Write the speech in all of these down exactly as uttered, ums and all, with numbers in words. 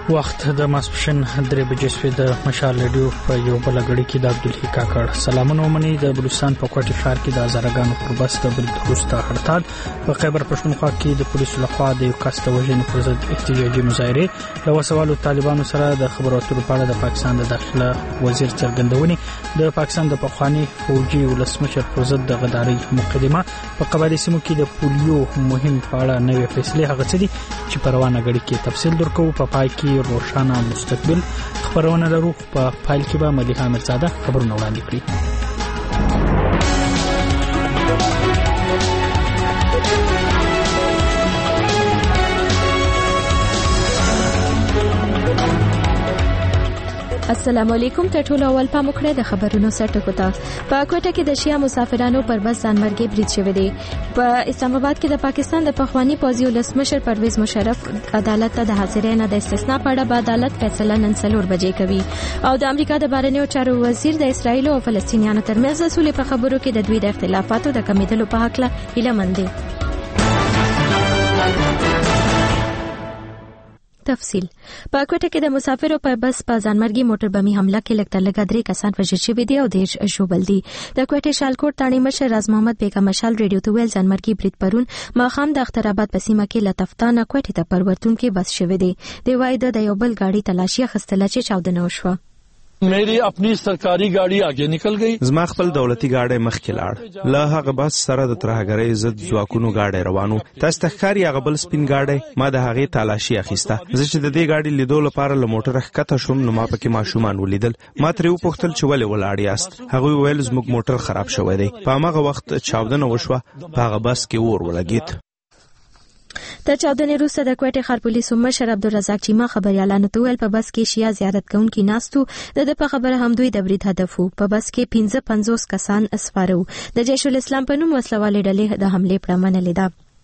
وخت د ماسپښین درې بجې شوې د مشال رادیو په یو بل غړي کې د عبدالحی کاکړ سلامونه ومني. د بلوچستان په کوټي ښار کې د هزارګانو پر بس د برید وروسته هړتال په خیبر پښتونخوا کې د پولیسو لخوا د یو کس د وژنې پر ضد احتجاجي مظاهره له وسوالو طالبانو سره د خبرو اترو په اړه د پاکستان د داخله وزیر څرګندونې د پاکستان د پخوانی فوجي ولسمشر پر ضد د غداري مقدمه په قبایلی سیمو کې د پولیو مهم په اړه نوې فیصله هغه څه دي چې په روانه غړي کې تفصیل درکو. په پای کې روشانه مستقبل خبرونه لرو. په فایل کې به مليحه مرزاده خبرونه وړاندې کړي. السلام علیکم. ته ټول اول پام وکړئ د خبرونو سرټکو ته. په کوټه کې د شیا مسافرانو پر بس ځانمرګي برید شوی دی. په اسلام آباد کې د پاکستان د پخوانی پوځي ولسمشر پرویز مشرف عدالت ته د حاضرۍ نه د استثناء په اړه به عدالت فیصله نن څلور بجې کوي او د امریکا د بهرنیو چارو وزیر د اسرایل او فلسطینیانو ترمنځ د سولې په خبرو کې د دوی د اختلافاتو د کمیدلو په حق له هیله مند دي. تفصیل په کوټه کې د مسافرو پر بس په ځانمرګي موټر بمي حمله کې لږ تر لږه درې کسان وژل شوي دي او ډېر ژوبل دي. د کوټه شالکوټ تاڼي مشر راز محمد بیگم مشال ریډیو ته ویل ځانمرګي برید پرون ماخام د اخترآباد په سیمه کې لطفتانه کوټه ته پرورتون کې بس شوی دی. دی وايي د یو بل گاډي تلاشي خستله چې چاودنه وشوه. मेरी अपनी सरकारी गाड़ी आगे निकल गई. زما خپل دولتي गाड़ी مخکې لاړ. له هغه بس سره د ترهګرۍ ضد ځواکونو गाड़ी روانو. تاسو تخکاری هغه بل سپین गाड़ी ما د هغه تلاشي اخیسته. زه چې د دې गाड़ी لیدو لپاره له موټر ښکته شوم نو ما پکې ماشومان ولیدل. ما ترې وپوښتل چې ولې ولاړ یاست. هغه ویل زموږ موټر خراب شوی دی. په هغه وخت چاودنه وشوه. په هغه بس کې اور ولګید. د چاودنې وروسته د کوټې ښار پولیسو مشر عبدالرزاق چیما خبريالانو ته ویل په بس کې شیا زیارت کوونکي ناستو. د په خبره هم دوی د برید هدف وو. په بس کې پنځه پنځوس کسان اسوارو. د جیش الاسلام په نوم وسلوالې ډلې د حمله پړه منلې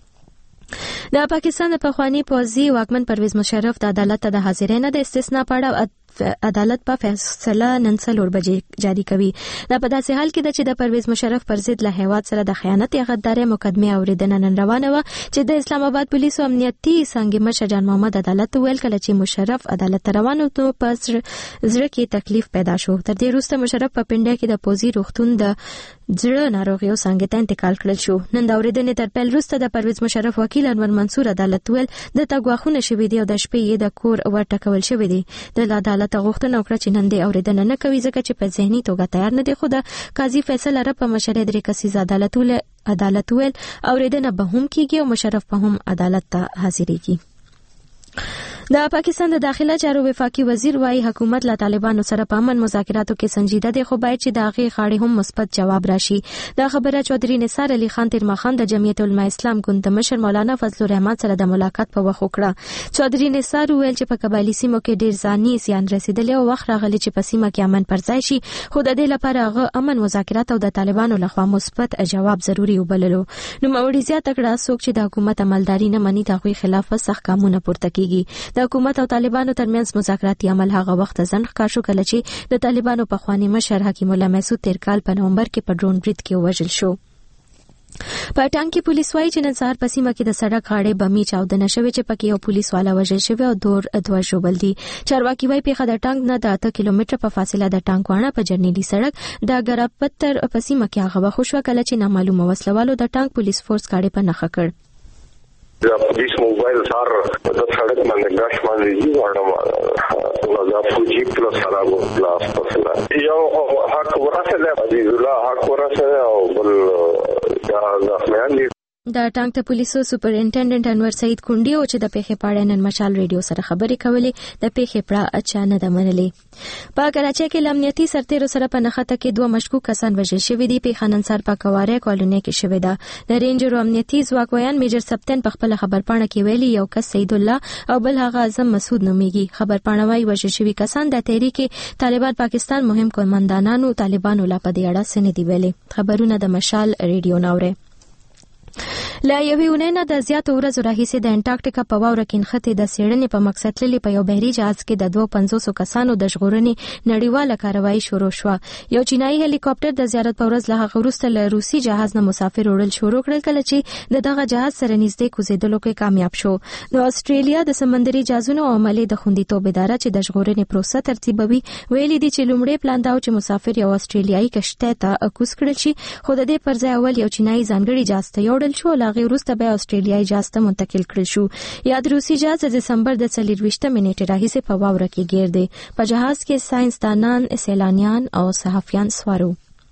ده. د پاکستان د پخوانی پوځي واکمن پرویز مشرف د عدالت ته د حاضرۍ نه د استثناء په اړه عدالت په فیصله نن څلور بجې جاری کوي. دا په داسې حال کې ده چې د پرویز مشرف پر ضد له هیواد سره د خیانت یا غدارۍ مقدمه اوریدنه نن روانه و چې د اسلام آباد پولیسو امنیتي څنګه مشر جان محمد عدالت ویل کله چې مشرف عدالت روانو ته په زړه کې تکلیف پیدا شو. تر دې وروسته مشرف په پنډه کې د پوزي روغتون د زړه ناروغیو څنګه ته انتقال کړل شو. نن د اوریدنې تر پیل وروسته د پرویز مشرف وکیل انور منصور عدالت ویل د تګواخونه شوی دی او د شپې د کور ورټکول شوی دی. د عدالت غوښتنه وکړه چې نن د اوریدنه نه کوي ځکه چې په ذهني توګه تیار نه دی. خو د قاضي فیصله را په مشرۍ درې کسیز عدالت ول عدالت ویل اوریدنه به هم کیږي او مشرف په هم عدالت ته حاضرېږي. د پاکستان د داخله چارو وفاقي وزیر وايي حکومت له طالبانو سره په امن مذاکراتو کې سنجیده دی خو باید چې د هغې غاړې هم مثبت جواب راشي. دا خبره چودري نثار علي خان تیرمخان د جمعیت العلماء اسلام ګوند مشر مولانا فضل الرحمن سره د ملاقات په وخت وکړه. چودري نثار ویل چې په قبایلی سیمو کې ډیر ځاني زیان رسیدلی او وخت راغلی چې په سیمه کې امن پر ځای شي خو د دې لپاره هغه امن مذاکرات او د طالبانو لخوا مثبت جواب ضروري وبللو. نو موري زیاته کړه څوک چې د حکومت عملداري نه مني د هغوی خلاف سخت ګامونه پورته کیږي. د حکومت او طالبانو ترمنځ مذاکراتي عمل هغه وخت ځنډ ښکار شو کله چې د طالبانو پخوانی مشر حکیم الله محسود تیر کال په نومبر کې په ډرون برید کې وژل شو. په ټانګ کې پولیس وايي چې نن سهار په سیمه کې د سړک غاړې بمي چاودنه شوې چې پکې یو پولیس والا وژل شوی او دور دوه ژوبل دي. چارواکي وايي پیښه د ټانګ نه د اته کیلومتره په فاصله د ټانګوانه په جرنیلي سړک د ګراپتر په سیمه کې هغه وخت شو کله چې نامعلومه وسلوالو د ټانګ پولیس فورس غاړې په نښه کړ. د پولیس موبایل سار د سړک باندې ګاش باندې دی ورته ولا فوجي پلس خرابو پلاس پسله یو حق ورسره دی زلا حق ورسره او بل دا ځخمیان دي. د ټانګ ته پولیسو سپرینټنډنټ انور سعید کونډي او چې د پیښې په اړه نن مشال ریډیو سره خبرې کولې د پیښې په اړه نه ده منلې. په کراچۍ کې امنیتي سرتیرو سره په نښته کې دوه مشکوک کسان وژل شوي دي. پیښه نن سهار په کواره کالونۍ کې شوې ده. د رینجر امنیتي ځواک ویان میجر سپتن په خپل خبرپاڼه کې ویلي یو کس سید الله او بل هغه اعظم مسعود نومیږي. خبرپاڼه وايي وژل شوي کسان د تحریک طالبان پاکستان مهم قومندانانو طالبانو لا په دې اړه څه نه دي ویلي. خبرونه د مشال ریډیو ناوړه. لا یوې اونۍ نه د زیاتو ورځو راهیسې د انټارکټیکا په واوره کې نښتې د څېړنې په مقصد تللي په یو بحري جهاز کې د دوه پنځوسو کسانو د ژغورنې نړیواله کاروایي شروع شوه. یو چینایي هلیکاپټر د زیارت په ورځ له هغه وروسته له روسي جهاز نه مسافر وړل شروع کړل کله چې د دغه جهاز سره نږدې کوزېدلو کې کامیاب شو. د استرالیا د سمندري جهازونو او عملې د خوندیتوب اداره چې د ژغورنې پروسه ترتیبوي ویلي دي چې لومړی پلان دا و چې مسافر یو استرالیایي کشتۍ ته کوز کړل شي، خو د دې پر ځای اول یو چینایي ځانګړي جهاز ته یوړل شو، له هغې وروسته به استرالیایي جهاز ته منتقل کړل شو. یا د روسي جهاز د دسمبر د څلرویشتمې نیټې راهیسې په واوره کې ګیر دی. په جهاز کې ساینسدانان، سیلانیان او صحافیان سوارو.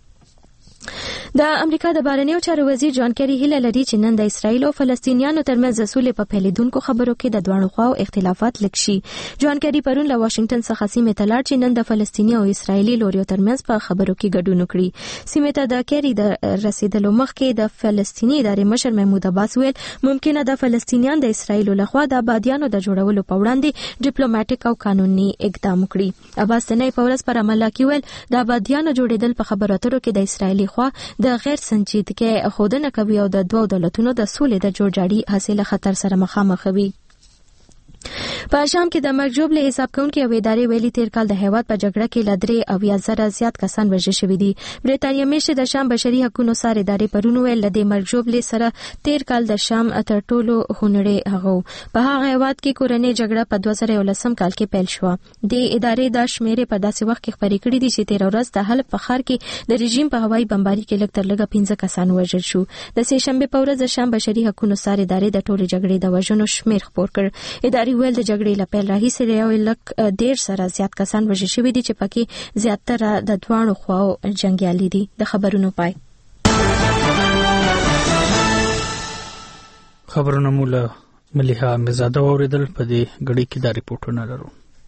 د امریکا د بهرنیو چارو وزیر جان کیری هیله لري چې نن د اسرایل او فلسطینیانو ترمنځ د سولې په پیلېدونکو خبرو کې د دواړو خواو اختلافات لږ شي. جان کیری پرون له واشنگټن څخه سیمې ته لاړ چې نن د فلسطیني او اسرایلي لوریو ترمنځ په خبرو کې ګډون وکړي. سیمې ته د کیری د رسیدلو مخکې د فلسطیني ادارې مشر محمود عباس ویل ممکنه د فلسطینیان د اسرایل لخوا د آبادیانو د جوړولو په وړاندې ډیپلوماټیک او قانوني اقدام وکړي. عباس نه په ورځ پر عمل کې ویل د آبادیانو جوړېدل په خبرو اترو کې د اسرایلي خوا د غیر سنجیدګۍ ښودنه کوي او د دوو دولتونو د سولې د جوړجاړي حاصله خطر سره مخامخ وي. په شام کې د مرګ ژوبلې حساب کوونکې یوې ادارې ویلي تیر کال د هیواد په جګړه کې له درې اویا زره زیات کسان وژل شوي دي. برېټانیا میشتې د شام بشري حقونو څار ادارې پرون ویل له دې مرګ ژوبلې سره تیر کال د شام تر ټولو خونړی هغه په هغه هیواد کې کورنۍ جګړه په دوه زره یولسم کال کې پیل شوه. د ادارې دا شمیرې په داسې وخت کې خپرې کړې دي چې تیر ورځ د حلب په ښار کې د رژیم په هوایي بمباري کې لږ تر لږه پنځه کسان وژل شو. د سې شنبې په ورځ د شام بشري حقونو څار ادارې د ټولې جګړې د وژنو شمیر خپور کړ. ادارې ویل د جګړې له پیل راهیسې یو لک ډېر سره زیات کسان وژل شوي دي چې پکې زیاتره د دواړو خواو جنګیالي دي. د خبرونو پای. خبرونه مو له ملیحه امرزاده واورېدل. په دې غړي کې دا ریپورټونه لرو.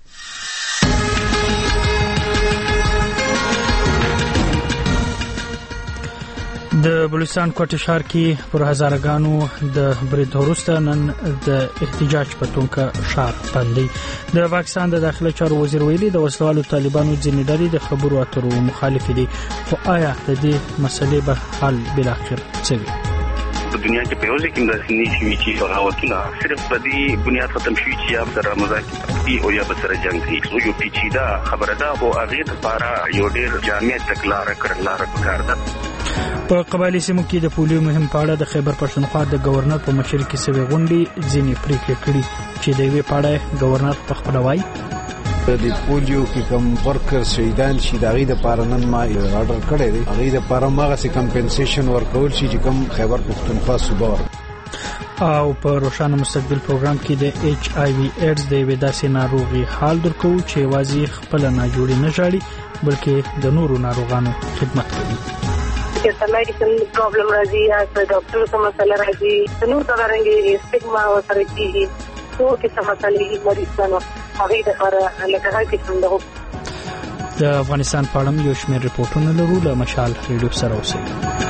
د بلوچستان کوټه ښار کې پر هزارګانو د برید وروسته نن د احتجاج په توګه ښار بند دی. د پاکستان د داخله چارو وزیر ویلي د وسلوالو طالبانو ځینې ډلې د خبرو اترو مخالف دي، خو آیا د دې مسلې به حل بالاخره څه وي؟ په دنیا کې په یوځای کې د سنی شوي چې بغاوتونه صرف په دې بنیاد ختم شوي چې یا سره مذاکرات دي او یا به سره جنګ دي. نو یو پیچیده خبره ده او هغې دپاره یو ډېر جامع تګلاره کړنلاره پکار ده. په قبایلي سیمو کې د پولیو مهم په اړه د خیبر پښتونخوا د گورنر په مشرۍ کې سوي غونډې ځینې پریکړې کړې چې د یوې په اړه گورنر په خپله وایي د پولیو کې کوم ورکر شهیدان شي د هغې دپاره نن ما یو آرډر کړی دی. هغې دپاره هماغسې کمپنسیشن ورکول شي چې کوم خیبر پښتونخوا صوبه ورکړي. او په روښانه مستقبل پروګرام کې د ایچ آی وي ایډز د یوې داسې ناروغي حال درکوو چې یوازې خپله ناجوړي نه ژاړي بلکې د نورو ناروغانو خدمت کوي. چې میډیکل پرابلم راځي یا د ډاکټر سره مسله راځي نو دا رنګي سټیګما ورسره کیږي څو کې څه مسلې مریضانو هغه د لپاره لکه هغه څنګه د افغانستان په اړه یو شمېر ریپورټونه لرو. له مشال ریډیو سره اوسئ.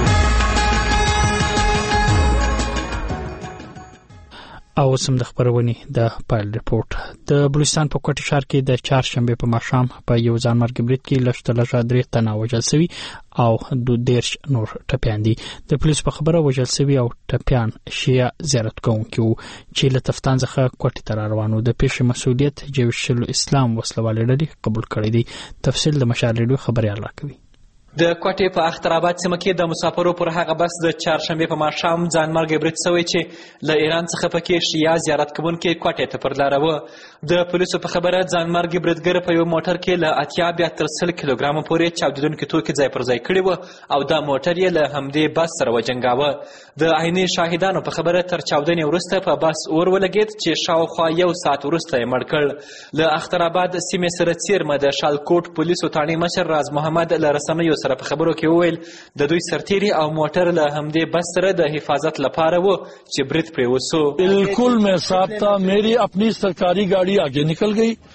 او سم د خبرونې د پایل ریپورت. د بلوچستان په کوټه ښار کې د چهارشنبه په ماښام په یو ځانمرګي برید کې لږ تر لږه درې تنه وژل شوي او دوه دېرش نور ټپیان دي. د پولیسو په خبره وژل شوي او ټپیان شیعه زیارت کوونکي وو چې له تفتان څخه کوټې ته روان وو. د پیښې مسؤلیت جیش الاسلام وسلوالې ډلې قبول کړی دی. تفصیل د مشال ریډیو خبريال راکوي. د کوټې په اخترآباد سیمه کې د مسافرو پر هغه بس د چهارشنبې په ماښام ځانمرګي برید شوی چې له ایران څخه پکې شیعه زیارت کوونکي کوټې ته پر لاره وه. د پولیسو په خبره ځانمرګي بریدګر په یو موټر کې له اتیا بیا تر سل کیلوګرامه پورې چاودېدونکي توکي ځای پر ځای کړي وه او دا موټر یې له همدې بس سره وجنګاوه. د عیني شاهدانو په خبره تر چاودنې وروسته په بس اور ولګېد چې شاوخوا یو ساعت وروسته یې مړ کړ. له اخترآباد سیمې سره څیرمه د شالکوټ پولیسو تاڼې مشر راز محمد له رسنیو سره په خبرو کې وویل د دوی سرتیري او موټر له همدې بس سره د حفاظت لپاره و چې برید پرې وسو. بالکل میں صاحب تھا، میری اپنی سرکاری گاڑی آگے نکل گئی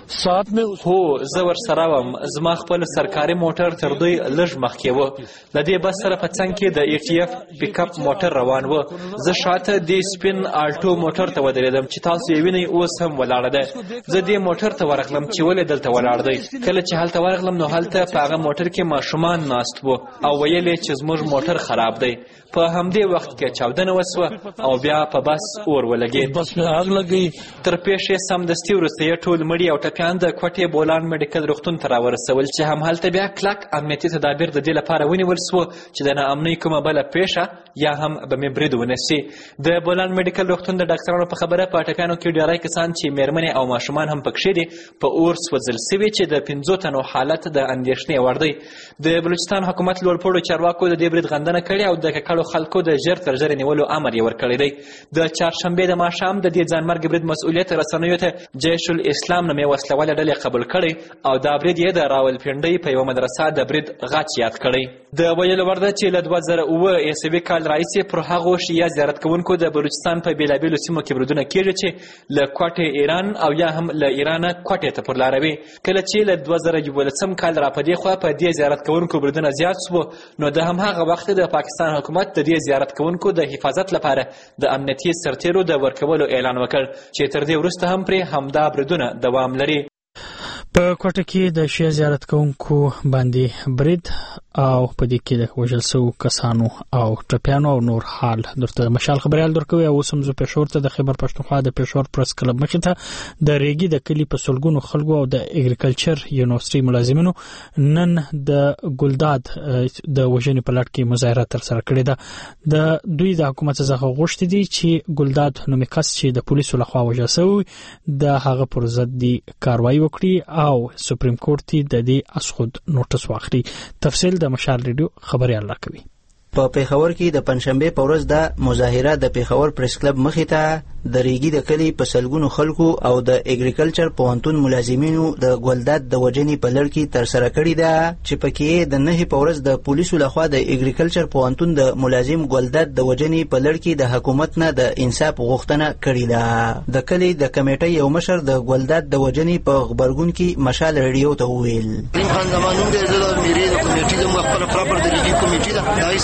साथ में هو زه ورسره وم. زما خپل سرکاري موټر تر دوی لږ مخکې و. له دې بس سره په څنګ کې د ای ټي اف پیک اپ موټر روان و. زه شاته د سپین آلټو موټر ته ودرېدم چې تاسو یې وینئ اوس هم ولاړه ده. زه دې موټر ته ورغلم چې ولې دلته ولاړ دی. کله چې هلته ورغلم نو هلته په هغه موټر کې ماشومان ناست وو او ویل یې چې زموږ موټر خراب دی. په همدې وخت کې چاودنه وسوه او بیا په بس اور ولګېد. بس میں آگ لگ گئی. تر پیښې سمدستي وروسته یې ټول مړي او ټپیان د کوټې بولان میډیکل روغتون ته راورسول چې هم هلته بیا کلک امنیتي تدابیر د دې لپاره ونیول سوه چې د ناامنۍ کومه بله پیښه یا هم بمې برید ونه سي. د بولان میډیکل روغتون د ډاکټرانو په خبره په ټپیانو کې ډېری کسان چې میرمنې او ماشومان هم پکښې دي په اور سوځل سوي چې د پنځو تنو حالت د اندېښنې وړ دی. د بلوچستان حکومت لوړپوړو چارواکو د دې برید غندنه کړې او د ککړو خلکو د ژر تر ژره نیولو امر یې ورکړی دی. د چهارشنبې د ماښام د دې ځانمرګ برید مسؤلیت رسنیو ته جیش الاسلام نومې وسلواله ډلې قبول کړی او دا برید یې د راولپنډۍ په یوه مدرسه د برید غچ یاد کړی. د ویلو وړ ده چې له دوه زره اووه عیسوي کال راهیسې پر هغو شیعه زیارت کوونکو د بلوچستان په بېلابېلو سیمو کې بریدونه کېږي چې له کوټې ایران او یا هم له ایرانه کوټې ته پر لاروي. کله چې له دوه زره یولسم کال را په دې خوا په دې زیارت کوونکو بریدونه زیات سوه نو د همهغه وخت د پاکستان حکومت د دې زیارت کوونکو د حفاظت لپاره د امنیتي سرتیرو د ورکولو اعلان وکړ چې تر دې وروسته هم پرې همدا بریدونه دوام لري. په کوټه کې د شیعه زیارت کوونکو باندې برید او په دې کې د وژل شوو کسانو او ټپیانو او نور حال درته مشال خبريال درکوي. او اوس هم زه پېښور ته د خیبر پښتونخوا د پېښور پریس کلب مخې ته د ریګي د کلي په سلګونو خلکو او د اګریکلچر یونیورسيټي ملازمینو نن د ګلداد د وژنې په لړ کې مظاهره ترسره کړې ده. د دوی د حکومت څخه غوښتي دي چې ګلداد نومي کس چې د پولیسو لخوا وژل شوی د هغه پر ضد دی کاروایی وکړي او سپریم کورټ د دې اسخود نوټس واخلي. تفصیل د مشال ریډیو خبريال راکوي. په پیښور کې د پنځشنبه په ورځ د مظاهره د پیښور پریس کلب مخې ته د ریګي د کلی په سلګونو خلکو او د اګریکلچر پوهنتون ملازمینو د ګلداد د وژنې په لړ کې ترسره کړې ده چې پکې د نهي په ورځ د پولیسو لخوا د اګریکلچر پوهنتون د ملازم ګلداد د وژنې په لړ کې د حکومت نه د انصاف غوښتنه کړې ده. د کلی د کمیټې یو مشر د ګلداد د وژنې په خبرګون کې مشال ریډیو ته وویل: خان زمانون د میری د کمیټې د خپل پراپر د ریګي کمیټې د رئیس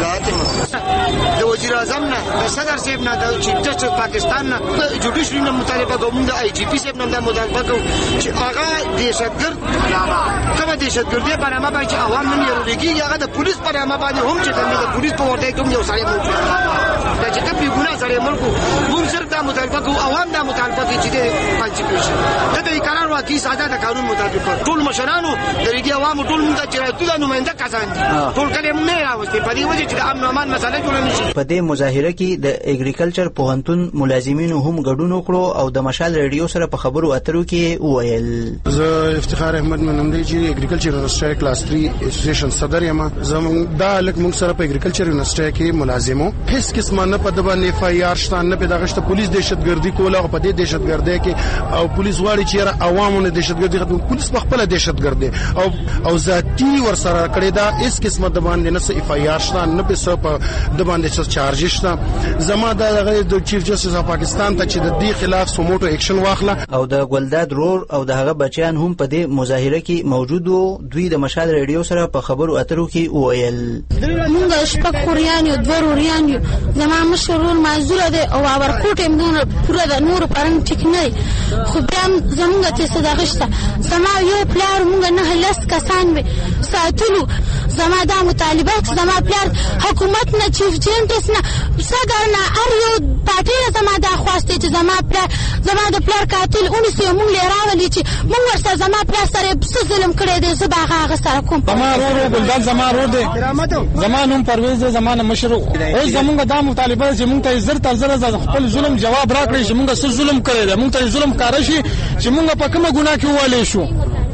د وزیر اعظم نه د صدر صاحب نه د چیف جسټس پاکستان نه د جوډیشري نه مطالبه کوم د آی جی پی صاحب نه د مطالبه کوم چې هغه دهشتګرد کومه دهشتګردي برنامه باندې چې عوام نه یریږي هغه د پولیس برنامه باندې هم چې د پولیس په ورته کوم یو سړی موجود دا چې کوم ګناه سره ملکو موږ سره د مطالبه کوو عوام د مطالبه کوي چې د کانسټیټیوشن د دې قرار واقعي ساده د قانون مطابق ټول مشرانو د ریګي عوام ټول موږ چې راځو د نماینده کسان ټول کله موږ نه راوستي په دې وجه چې د امن امان مسله جوړه نشي. په دې مظاهره کې د اګریکلچر پوهنتون ملازمینو هم ګډون وکړو او د مشال ریډیو سره په خبرو اترو کې وویل: زه افتخار احمد منم دی چې اګریکلچر یونیورسيټي کلاس تھری اسوسییشن صدر یم. زموږ دا لک موږ سره په اګریکلچر یونیورسيټي کې ملازمو هیڅ قسمه نه په دبا نه اف آی آر شتان نه په دغه پولیس دهشتګردي کوله او په دې دهشتګردي کې او پولیس واړي چې عوامو نه دهشتګردي ختم پولیس په خپل دهشتګردي او او ذاتی ور سره کړی دا هیڅ قسمه د باندې نه اف آی آر شتان نه په سو په د باندې څه چارجز شته. زما د چیف جسټس اف پاکستان ته چې د دې خلاف سموټو اکشن واخله. او د ګلداد رور او د هغه بچیان هم په دې مظاهره کې موجود وو. دوی د مشال ریډیو سره په خبرو اترو کې وویل: موږ شپږ خوریان یو دوه وروریان یو زما مشر ورور معذور دی او ورکوټ هم پوره د نور پرنګ ټیک نه خو بیا زموږ ته صدقه شته. زما یو پلار موږ نه لس کسان به ساتلو. زما دا مطالبات زما پلار حکومت نه چیف جسټس نه صدر نه ار یو پارټي زما دا خواسته چې زما پلار زما د پلار قاتل اونې سه مونږ لراولي چې مونږ ورسره زما پلار سره څه ظلم کړی دی زه باغه هغه سره کوم. زما ورور ګلداد زما ورور دی زما نوم پرویز دی زما مشر او زمونږ دا مطالبه چې مونږ ته زر تر زر خپل ظلم جواب راکړي چې مونږ څه ظلم کړی دی مونږ ته ظلم کار شي چې مونږ په کومه ګناه کې والي شو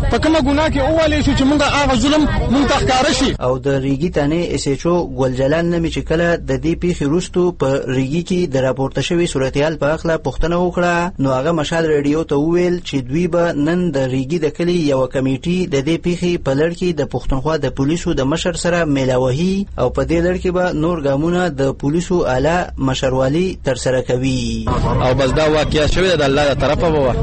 په کومه ګناه کې اوولې شو چې موږ هغه ظلم موږ ته ښکاره شي. او د ریګي تانې اس ایچ او ګل جلال نمی چې کله د دې پیښې وروسته په ریګي کې د راپورته شوی صورتحال په اړه پوښتنه وکړه، نو هغه مشال رادیو ته وویل چې دوی به نن د ریګي د کلي یو کمیټي د دې پیښې په لړ کې د پښتونخوا د پولیسو د مشر سره میلاوهي او په دې لړ کې به نور ګامونه د پولیسو اعلی مشروالي تر سره کوي. او بس دا واقعیا شوی د الله تر طرفه وو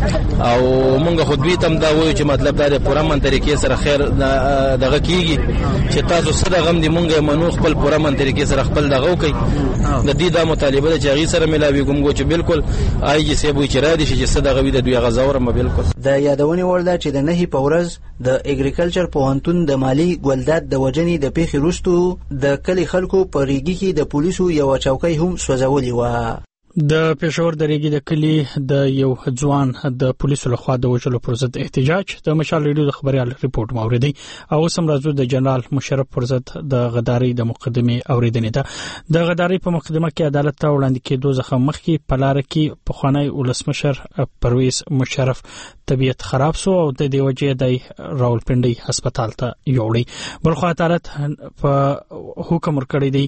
او موږ خو دوی تم دا وایو چې مطلب دا پوره من طریقې سره خیر دغه کیږي چې تاسو سره غم دي مونږه منو خپل پوره من طریقې سره خپل دغه کوي. د دې د مطالبه چې هغه سره ملاوي کوم چې بالکل آی جی سی بو چې را دي چې صدغه وي د دوی غزاور م بالکل. د یادونې وړ ده چې د نهي په ورځ د اګریکلچر پوهنتون د مالی ګلداد د وجنې د پیښې وروسته د کلی خلکو په ریګي کې د پولیسو یو چوکۍ هم سوځولې و. د پېښور د ریګي د کلی د یو ځوان د پولیسو لخوا د وژلو پر ضد احتجاج د مشال ریډیو د خبريال ریپورت موریدي او سم راځو د جنرال مشرف پر ضد د غداري د مقدمه اوریدنې ده. د غداري په مقدمه کې عدالت ته وړاندې کېدو ځخه مخکې په لار کې پخوانی ولسمشر پرویز مشرف طبيعت خراب سو او د دې وجه د راولپنډي هسپتال ته یوړی. بلخو عدالت په حکم ورکړی دی.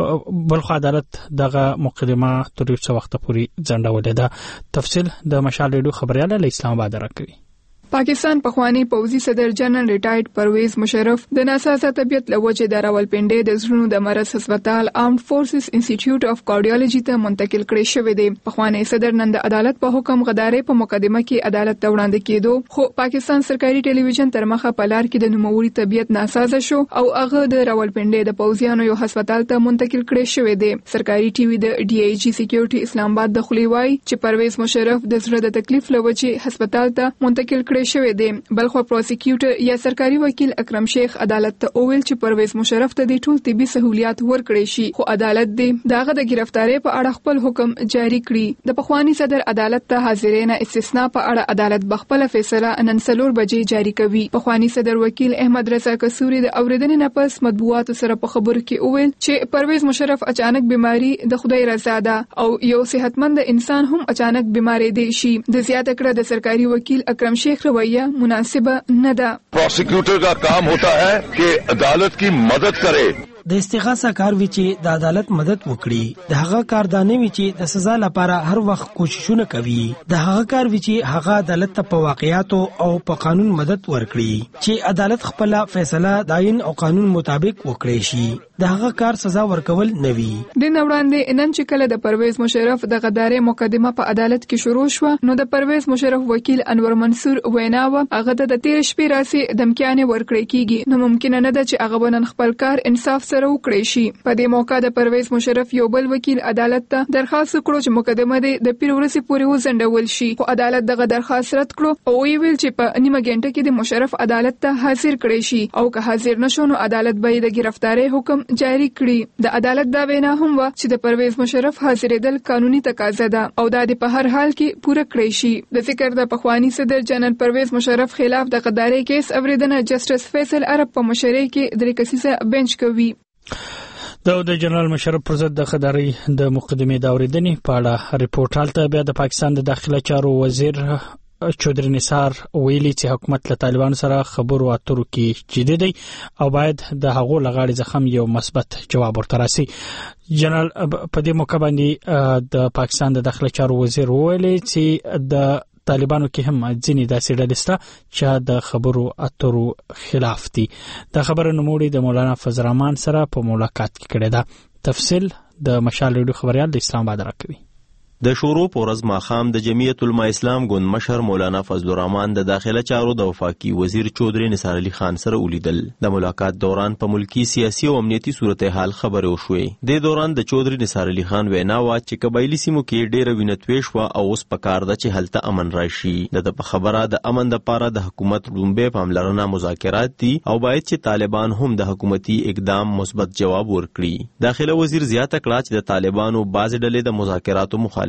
بلخو عدالت دغه مقدمه تر وخت پوری ځنډولې ده. تفصیل د مشال ریډیو خبريال له اسلام آباد راکوي. پاکستان پخوانی پوځي صدر جنرال ریټایرډ پرویز مشرف د ناسازه طبيعت لوجه د راولپنډي د زړونو د مرز هسپتال آرمډ فورسز انسټیټیوټ اف کارډیولوژي ته منتقل کړی شوی دی. پخوانی صدر نن د عدالت په حکم غداري په مقدمه کې عدالت ته وړاندې کېدو، خو پاکستان سرکاري ټلویزیون تر مخه په لار کې د نوموړي طبيعت ناسازه شو او هغه د راولپنډي د پوځیانو یو هسپتال ته منتقل کړی شوی دی. سرکاري ټي وي د ډي ای جی سکیورټي اسلام آباد د خلیوای چې پرویز مشرف د زړه د تکلیف لوجه هسپتال ته منتقل کړی شوی دی. بلخو پروسیکیوټر یا سرکاري وکیل اکرم شیخ عدالت ته اویل چې پرویز مشرف ته د ټول طبي سہولیات ورکړي شي، خو عدالت دې داغه د گرفتاری په اړه خپل حکم جاری کړي. د پخوانی صدر عدالت ته حاضرین استثناء په اړه عدالت بخپل فیصله نن څلور بجې جاری کوي. پخوانی صدر وکیل احمد رضا کسوري د اوریدنې نه پس مطبوعاتو سره په خبرو کې اویل چې پرویز مشرف اچانک بیماری د خدای رضا ده او یو صحتمند انسان هم اچانک بیماری دی شي. د زیاته کړه د سرکاري وکیل اکرم شیخ رویه مناسب نه ده. پروسیکیوٹر کا کام ہوتا ہے کہ عدالت کی مدد کرے. د استغاثه کار وی چې د عدالت مدد وکړي، د هغه کاردانې وی چې د سزا لپاره هر وخت کوششونه کوي، د هغه کار وی چې هغه عدالت ته په واقعیاتو او په قانون مدد ورکړي چې عدالت خپل فیصله د آئین او قانون مطابق وکړي شي. د هغه کار سزا ورکول نوي. د نوړاندې نن چې کله د پرویز مشرف د غداري مقدمه په عدالت کې شروع شو، نو د پرویز مشرف وکیل انور منصور ویناوه هغه د تیر شپې راسي دمکیانه ورکړي کیږي، نو ممکن نه ده چې هغه بنن خپل کار انصاف سره وکړي شي. په دې موقع د پرویز مشرف یو بل وکیل عدالت ته درخواست وکړو چې مقدمه د پیر ورسې پورې وزندول شي، خو عدالت دغه درخواست رد کړو او ویل چې په نیمه غنټه کې د مشرف عدالت ته حاضر کړي شي او که حاضر نشو نو عدالت به د گرفتاری حکم جاری کړي. د عدالت دا وینا هم و چې د پرویز مشرف حاضرېدل قانوني تقاضا ده او دا د په هر حال کې پوره کړی شي. د ذکر د پخوانی صدر جنرال پرویز مشرف خلاف د غداري کیس اوریدنه جسټس فیصل عرب په مشرۍ کې درې کسیزه بنچ کوي. د جنرال مشرف پر ضد د غداري د مقدمه د اوریدنې په اړه ریپورت حالته بیا د پاکستان د داخله چارو وزیر چودري نثار ویلي چې حکومت له طالبانو سره خبرو اترو کې جدي دی او باید د هغو لغاړي زخم یو مثبت جواب ورته راسي. جنرال په دې موقع باندې د پاکستان د داخله چارو وزیر ویلي چې د طالبانو کې هم ځینې داسې ډلې شته چې د خبرو اترو خلاف دي. د خبرو نوموړي د مولانا فضل الرحمن سره په ملاقات کې کړی ده. تفصیل د مشال ریډیو خبريال د اسلام آباد راکوي. د شورو پورز ماخام د جمعیت العلماء اسلام ګوند مشر مولانا فضل الرحمن د داخله چارو د وفاقي وزیر چودري نثار علي خان سره ولیدل. د ملاقات دوران په ملکی سیاسي او امنیتي صورتحال خبرې وشوې. د دوران د چودري نثار علي خان وینا وا چې قبایلی سیمو کې ډېر وینتوي شو او اوس پکار ده چې هلته امن راشي. د خبره د امن د پاره د حکومت لومبه پاملرنه مذاکرات دي او باید چې طالبان هم د حکومتي اقدام مثبت جواب ورکړي. داخله وزیر زیاته کړه چې د طالبانو بعض ډلې د مذاکراتو مخالفت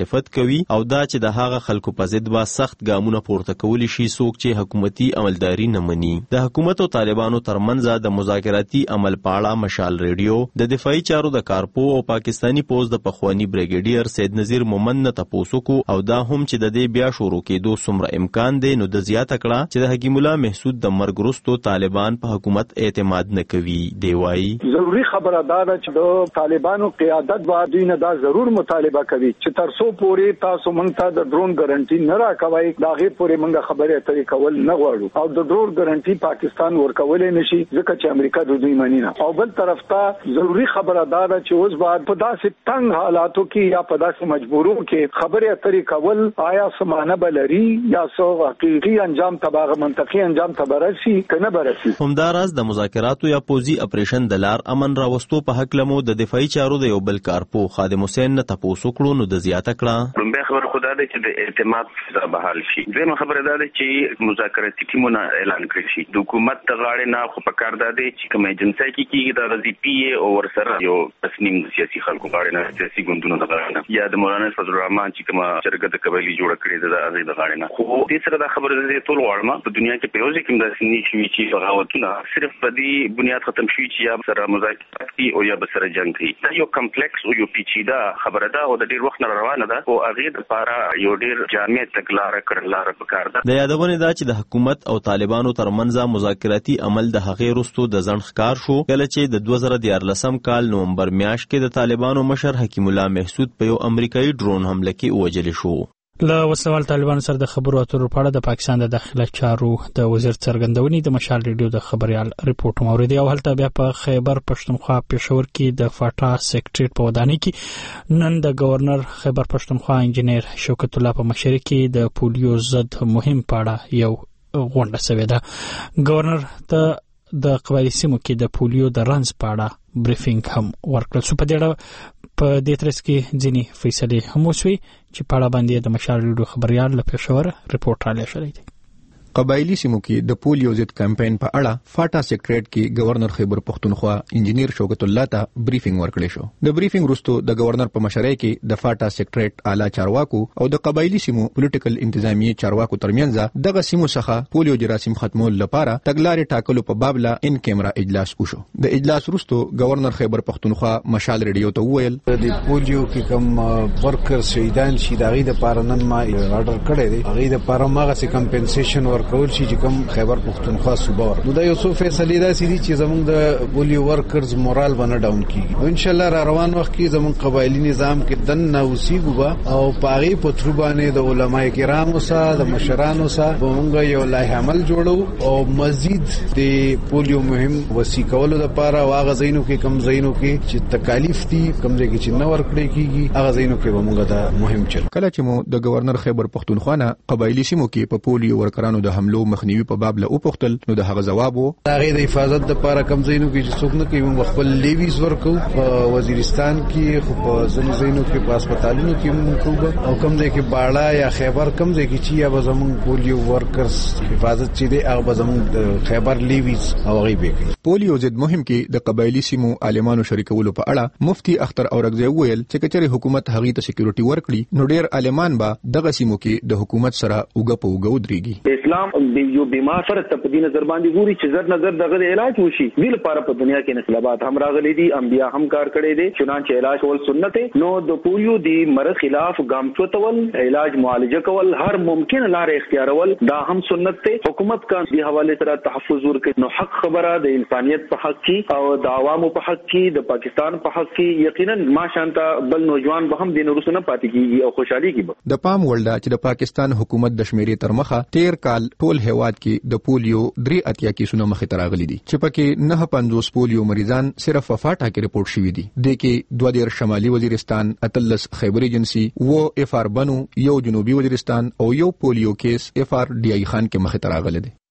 مخالفت کوي او دا چې د هغه خلکو په ضد با سخت ګامونه پورته کولی شي څوک چې حکومتي عملداري نه مني. د حکومت او طالبانو ترمنځ د مذاکراتي عمل په اړه مشال ریډیو د دفاعي چارو د کارپو او پاکستانی پوز د پخوانی بریګیډیر سید نذیر مومن نه تاسو کو او دا هم چې د دې بیا شروع کېدو څومره امکان دی نو د زیاته کړه چې د حکیم الله محسود د مرګ وروسته طالبان په حکومت اعتماد نه کوي. دی وايي ضروري خبره دا ده چې د طالبانو قیادت با دوی نه دا ضرور مطالبه کوي چې تر څو پورې تاسو مونږ ته د ډرون ګارانټي نه راکوي دا غي پورې مونږ خبره اترې کول نه غواړو او د ډرون ګارانټي پاکستان ورکول نشي ځکه چې امریکا د دوی مانی نه. او بل طرف ته ضروري خبره دا ده چې اوس بعد په داسې تنگ حالاتو کې یا په داسې مجبورو کې خبره اترې کول آیا سمانه بلري یا سو حقيقي انجام تباغه منطقي انجام تبرسي کنه برسي. همداراز د مذاکراتو یا پوزي اپریشن د لار امن راوستو په حق لمو د دفاعي چارو د یو بل کارپو خادم حسین نه تاسو کړو نو د زیاته کړه. لومبه خبر خدا ده چې د اعتماد فضا بحال شي. دغه خبره ده چې مذاکراتي ټیمونه اعلان کړی شي. د حکومت غاړه نه خو په کار ده چې کوم ایجنسی کې کیږي د غزي پی او ورسره یو تسنیم سیاسي خلکو غاړه نه سیاسي ګوندونو د غاړه نه یا د مولانا فضل الرحمن چې کوم شرکت قبایلی جوړ کړی ده د غزي د غاړه نه. خو دې سره دا خبره ده ټول غواړم په دنیا کې په یو ځای کې د سنی شوی چې بغاوتونه صرف په دې بنیاد ختم شي چې یا سره مذاکرات کی او یا سره جنگ کی. دا یو کمپلیکس او یو پیچیده خبره ده او د ډیر وخت نه روانه ده او هغه د لپاره یو ډیر جامع تګلارې کړلاره پکار ده. د یادونه ده چې د حکومت او طالبانو ترمنځ مذاکراتي عمل د هغې وروسته د ځنډ ښکار شو کله چې د دوه زره دیارلسم کال نومبر میاشت کې د طالبانو مشر حکیم الله محسود په یو امریکایي ډرون حمله کې وژل شو. له وسوال طالبانو سره د خبرو اترو په اړه د پاکستان د داخله چارو د وزیر څرګندونې د مشال ریډیو د خبريال ریپورت موریدي او هلته بیا په خیبر پښتونخوا پېښور کې د فاټا سیکریټریټ په ودانۍ کې نن د گورنر خیبر پښتونخوا انجنیر شوکت الله په مشرۍ کې د پولیو ضد مهم په اړه یو غونډه شوې ده. گورنر ته د قبایلی سیمو کې د پولیو د رنځ په اړه بریفینګ هم ورکړل شو. په دې اړه په دې ترڅ کې ځینې فیصلې هم وشوې چې په اړه باندې د مشال ریډیو خبريال له پېښور ریپورټ را لېږلی دی. قبایلی سیمو کې د پولیو ضد کمپاین په اړه فاټا سیکریټریټ کې گورنر خیبر پختونخوا انجنیر شوکت الله ته بریفینګ ورکړی شو. د بریفینګ وروسته د گورنر په مشرۍ کې د فاټا سیکریټریټ اعلی چارواکو او د قبایلی سیمو پولیټیکل انتظامیه چارواکو ترمنځ دغه سیمو څخه پولیو جراثیم ختمول لپاره تګلارې ټاکلو په باب لا ان کیمرا اجلاس وشو. د اجلاس وروسته گورنر خیبر پختونخوا مشال ریډیو ته وویل د پولیو کې کوم ورکر شهیدان شي دغه د پاره نن ما آرډر کړی دی هغه د پاره ماغه سي کمپنسیشن ورکول شي چې کوم خیبر پختونخوا صوبه ور نو دا یو څو فیصلې دا سړي چې زموږ د پولیو ورکرز مورال باندې ډاون کیږي او ان شاء الله را روان وخت کې زموږ قبایلی نظام کې دن نوسیګو او پاغي پترو باندې د علماء کرامو سره د مشرانو سره موږ یو لایحه عمل جوړو او مزید د پولیو مهم وسی کولو لپاره واغ زینو کې کم زینو کې چې تکالیف دي کم ځای کې چې نو ورکړي کیږي هغه زینو کې موږ دا مهم چل کله چې مو د گورنر خیبر پختونخوا نه قبایلی سیمو کې په پولیو ورکرانو د حملو مخنیوي په باب له او پختل نو د هغه جواب وو هغه د حفاظت لپاره کم زینو کې چې څوک نه کوي موږ خپل لیویز ورکو په وزیرستان کې خو په ځینې زینو کې په هسپتالونو کې موږ کوو او کم ځای کې باړه یا خیبر کم ځای کې چې یا زموږ پولیو ورکرز حفاظت چې دی هغه زموږ د خیبر لیویز او غي به کوي. پولیو ضد مهم کې د قبایلی سیمو عالمانو شریکولو په اړه مفتی اختر اورغزی ویل چې کچره حکومت هغه ته سکیورټي ورکړي نو ډیر عالمان به دغه سیمو کې د حکومت سره اوګه په اوګه ودرېږي. اسلام یو بیمار سره په دې نظر باندې ګوري چې زر نظر دغه علاج وشي دې لپاره په دنیا کې انقلابات هم راغلي دي انبیا هم کار کړي دي چنانچه علاج کول سنت نو د پولیو دی مرض خلاف ګام چوتول علاج معالجه کول هر ممکن لار اختیارول دا هم سنت ته حکومت کا دی حواله سره تحفظ ورکړي نو حق خبره د انسانيت په حق کې او د عوامو په حق کې د پاکستان په حق کې یقینا ما شانتا بل نوجوان به هم د نورسونه پاتې کیږي او خوشحالي کیږي. د پام ولدا چې د پاکستان حکومت د شمیرې تر مخه تیر کال ټول هیواد کې د پولیو درې اتیا کیسونه مخې ته راغلي دي چې پکې نه پنځوس پولیو مریضان صرف فاټا کې رپورټ شوي دي د کې دوه ډیر شمالي وزیرستان اتلس خیبر ایجنسی و اف ار بنو یو جنوبي وزیرستان او یو پولیو کیس اف ار ډی ای خان کې مخې ته راغلي دي.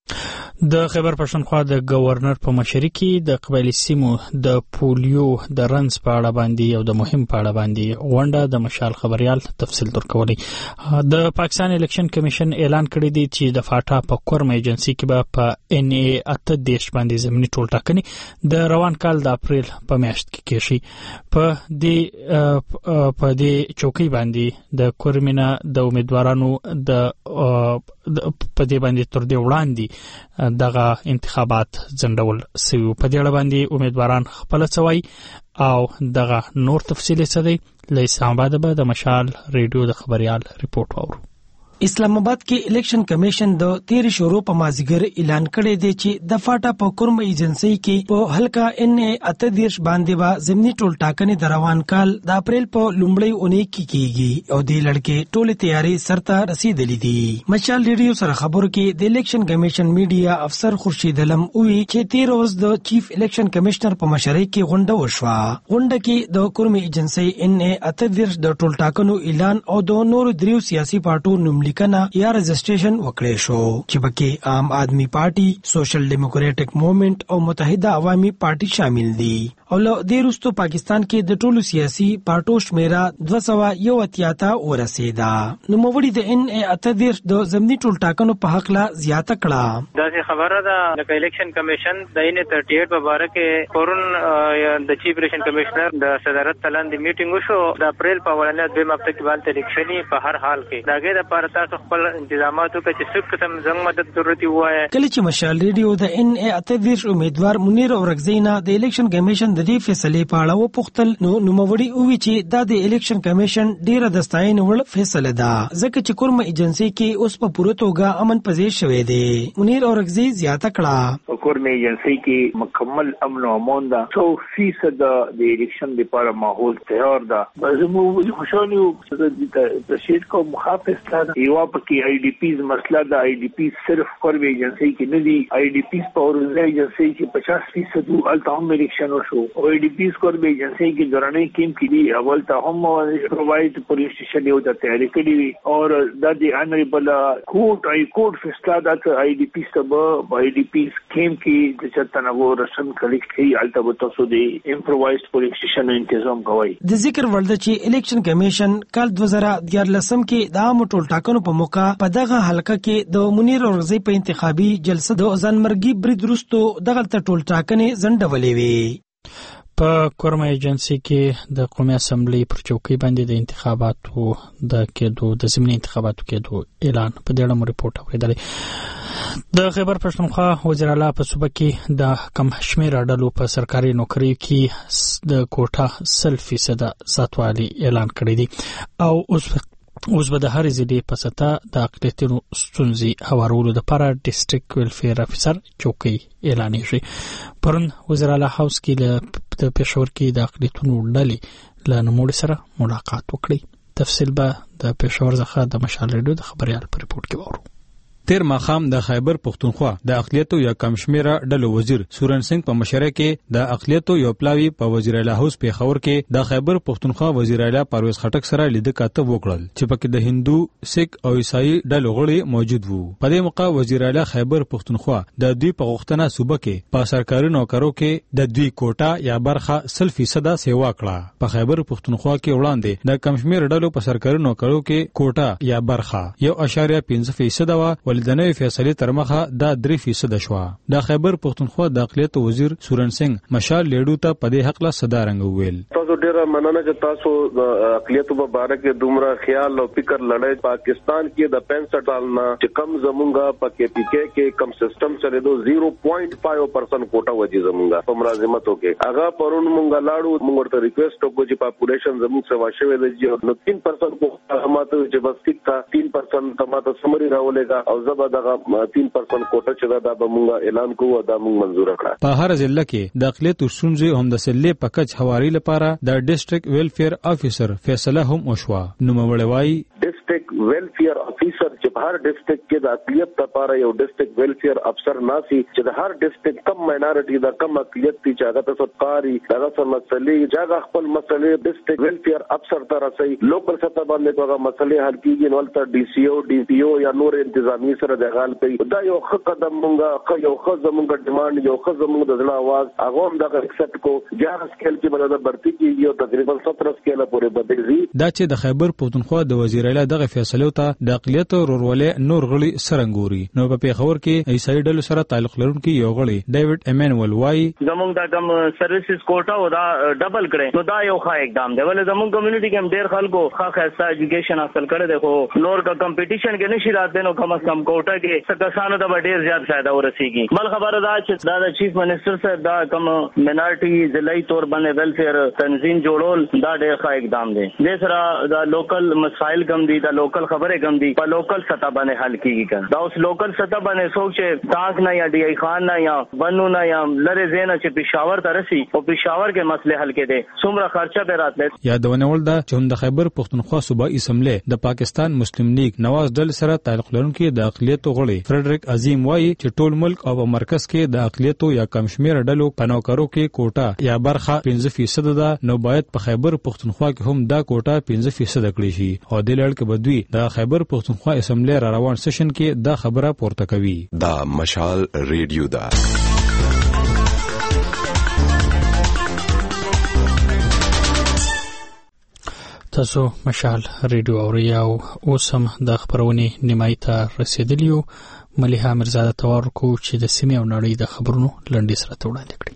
د خیبر پښتونخوا د گورنر په مشرۍ کې د قبایلی سیمو د پولیو د رنز په اړه باندې او د مهم په اړه باندې غونډه د مشال خبريال تفصیل درکولي. د پاکستان الیکشن کمیشن اعلان کړی دی چې د فاټا په کورم ایجنسی کې به په ان ای اته دیش باندې زمینی ټولټاکنې د روان کال د اپریل په میاشت کې کېشي. په دې په دې چوکۍ باندې د کورمینا د امیدوارانو د په دې باندې تر دې وړاندې دغه انتخابات ځنډول سوي. په دې اړه باندې امیدواران خپل څوي او دغه نور تفصیل څه دی له اسلام آباد به د مشال ریډیو د خبريال ریپورت وورو. اسلام آباد کې الیکشن کمیشن د تیر شورو په مازیګر اعلان کړی دی چې د فاټا په کورم ایجنسی کې په هلکا ان ای اته دیش باندې با زمینی ټول ټاکنې د روان کال د اپریل په لومړۍ اونۍ کې کیږي او د لړکې ټول تیاری سرته رسیدلې دي. مشال ریډیو سره خبرو کې د الیکشن کمیشن میډیا افسر خورشید علم وی چې تیر ورځ د چیف الیکشن کمشنر په مشرۍ کې غونډه وشوه. غونډه کې د کورم ایجنسی ان ای اته دیش د ټول ټاکنو اعلان او د نورو دریو سیاسي پارټو نوم لیکنه یا رجسټریشن وکړی شو چې پکې عام آدمی پارټي، سوشل ډیموکریټک موومېنټ او متحده عوامي پارټي شامل دي. او له دې وروسته پاکستان کې د ټولو سیاسي پارټو شمیره دوه سوه یو اتیا ته ورسېده. نوموړي د ان ای اته دیش د ضمني ټولټاکنو په هکله زیاته کړه. داسې خبره ده لکه الیکشن کمیشن د ان ترټي ایټ په باره کې پرون د چیف الیکشن کمشنر د صدارت لاندې میټینګ وشو. د اپریل په اولنۍ دویم هفته کې باندې الیکشني په هر حال کې د هغې لپاره تاسو خپل انتظاماتو کې چې څه قسم زنګ مدد ضرورت وایي. کله چې مشال ریډیو د ان ای اته دیش امیدوار منیر اورګزینا د الیکشن کمیشن د دې فیصلې په اړه وپوښتل نو نوموړي وویل چې دا د الیکشن کمیشن ډیره د ستاینې وړ فیصله ده ځکه چې کورم ایجنسی کې اوس په پوره توګه امن پذیر شوی دی. منیر اورګزی زیاته کړه کورم ایجنسی کې مکمل امن او امان ده. سو فیصد د الیکشن لپاره ماحول تیار ده. زموږ خوشاله یو چې د شیټ کو محافظ ده یو پکې آی ډی پیز مسله ده. آی ډی پیز صرف کورم ایجنسی کې نه دي. آی ډی پیز په اورنه ایجنسی کې پچاس فیصد التهم الیکشن وشو. آی ډی پیز کورم ایجنسی کې دوراني کیم کې دي اول ته هم پرووایډ پولیس سټیشن یو د تیاری کړی وي او د دې انریبل کوټ ای کوټ فیصله ده آی ډی پیز ته آی ډی پیز کیم کې د چتنغو رسن کلیکټ کی الته تاسو دی امپرووایزد پولیس سټیشن تنظیم کوي. د ذکر ولده چې الیکشن کمیشن کال دوه زره دیارلسم کې د عام ټول ټاکنو په موقع په دغه حلقه کې د منیر اورګزی په انتخابي جلسه د ځانمرګي برید وروسته دغه ټول ټاکنې ځنډولې وي. په کورم ایجنسی کې د قومي اسمبلی پر چوکۍ باندې د انتخاباتو د کېدو د ضمني انتخاباتو کېدو اعلان په دې اړه مو ریپورت اوریدلی. د خیبر پښتونخوا وزیر اعلی په صوبه کې د کم شمېر ډلو په سرکاري نوکریو کې د کوټه سل فیصد زیاتوالی اعلان کړی دی او اوس اوس به د هرې ضلعې په سطح د اقلیتونو ستونزې هوارولو دپاره ډسټرکټ ویلفیر افیسر چوکۍ اعلانېږي. پرون وزیر اعلی هاوس کې د پېښور کې د اقلیتونو ډلې له نوموړي سره ملاقات وکړي. تفصیل به د پېښور څخه د مشال ریډیو د خبريال په ریپورت کې وورو. تیر ماخام د خیبر پښتونخوا د اقلیتو یا کم شمیره ډلو وزیر سورن سنگ په مشره کې د اقلیتو یو پلاوی په وزیر اعلی هاوس په خبر کې د خیبر پښتونخوا وزیر اعلی پرویز خټک سره لیدل کاته وکړل چې پکې د هندو، سیک او عیسائی ډلو غړي موجود وو. په دې موقع وزیر اعلی خیبر پښتونخوا د دوی په غوښتنه صوبه کې په سرکاري نوکرو کې د دوی کوټه یا برخه سل فیصد سیوا کړه. په خیبر پښتونخوا کې وړاندې د کم شمیر ډلو په سرکاري نوکرو کې کوټه یا برخه یو اشاریه پنځه فیصد وا ولدنوي فیصله تر مخه دا درې فیصد شو. د خیبر پښتونخوا د اقلیت وزیر سورن سنگ مشال لیډو ته په دې حق لا صدا رنګ ویل. تاسو ډیره مننه چې تاسو د اقلیت په اړه کې دومره خیال او فکر لړۍ. پاکستان کې د پینسټ ډالنا چې کم زمونږه په کې پی کې کې کم سیستم چلے دو زیرو پوائنٹ پنځه پرسنټ کوټه وځي زمونږه په ملازمتو کې. هغه پرون مونږه لاړو مونږ ته ریکوست وکړو چې پاپولیشن زموږ سوا شوی دی نو تین پرسنټ کو ماته چې بس ټیک تا تین پرسنټ تماته سمري راولېګا او زبا دغه تین پرسنټ کوټه چې دا به مونږه اعلان کوو دا مونږ منزور کړه. په هر ضلع کې د اقلیت ستونزې هم د سلې په کچ حواري لپاره د ډسټرکټ ویلفیر افیسر فیصله هم وشوه. نو مولوي ډسټرکټ ډیسټریکټ ویلفیر افیسر چې په هر ډیسټریکټ کې د اقلیت لپاره یو ډیسټریکټ ویلفیر افسر ناسي چې د هر ډیسټریکټ کم ماینورټي د کم اقلیت چې هغه ته سرکاري هغه سم مسلې جګه خپل مسلې ډیسټریکټ ویلفیر افسر ته رسي لوکل سطح باندې هغه مسلې حل کیږي نو تر ډي سی او ډي پی او یا نور انتظامی سره د غال کوي دا یو ښه قدم مونږه یو ښه زمونږ ډیماند یو ښه زمونږ د ځړه आवाज هغه هم د ایکسپټ کو ګیارہ سکیل کې بلدا برتی کیږي او تقریبا سترہ سکیل پورې بدلږي دا چې د خیبر پختونخوا د وزیر اعلی دغه فیصله ته د اقلیت رورولې نور غړي سرنګوري نو په پیښور کې عیسائی ډلو سره تعلق لرونکي یو غړي ډیوډ ایمنوئل وای زمونږ د کم سرویسز کوټا او دا ډبل کړي نو دا یو ښه اقدام دی ولې زمونږ کمیونټي کې هم ډېر خلکو ښه خاصه ایجوکیشن حاصل کړي دي خو نور کا کمپټیشن کې نشي راځي نو کم از کم کوټا کې څکسانو ته ډېر زیات فائدہ ورسیږي بل خبره دا چې دا د چیف منسٹر صاحب دا کم مینارټي ضلعي تور باندې ویلفیر تنظیم جوړول دا ډېر ښه اقدام دی د سره دا لوکل مسائل کم دي دا لوکل خبره کم دي په لوکل سطح باندې حل کیږي دا اوس لوکل سطح باندې څوک چې تاک نه یا ډي ای خان نه یا بنو نه یا لره زینا چې پېښور ته رسي او پېښور کې مسله حل کړي څومره خرچه به راتله یادونه دا چې د خیبر پختونخوا صوبایي اسمبلی د پاکستان مسلم لیگ نواز ډل سره تعلق لرونکي د اقلیتو غړي فریډریک عظیم وایي چې ټول ملک او مرکز کې د اقلیتو یا کم شمیر ډلو پناوکارو کې کوټه یا برخه پنځه فیصد ده نو باید په خیبر پختونخوا کې هم دا کوټه پنځه فیصد کړي شي او د لړ کې بدوي د خیبر پختونخوا اسمبلی را روان سیشن کې دا خبره پورته کوي دا مشال ریډیو دا تاسو مشال ریډیو اورئ او اوس هم د خبرونې نیمایي ته رسیدلی یو ملیحه مرزاده توار کو چې د سیمې او نړۍ د خبرونو لنډیز راته وړاندې کړي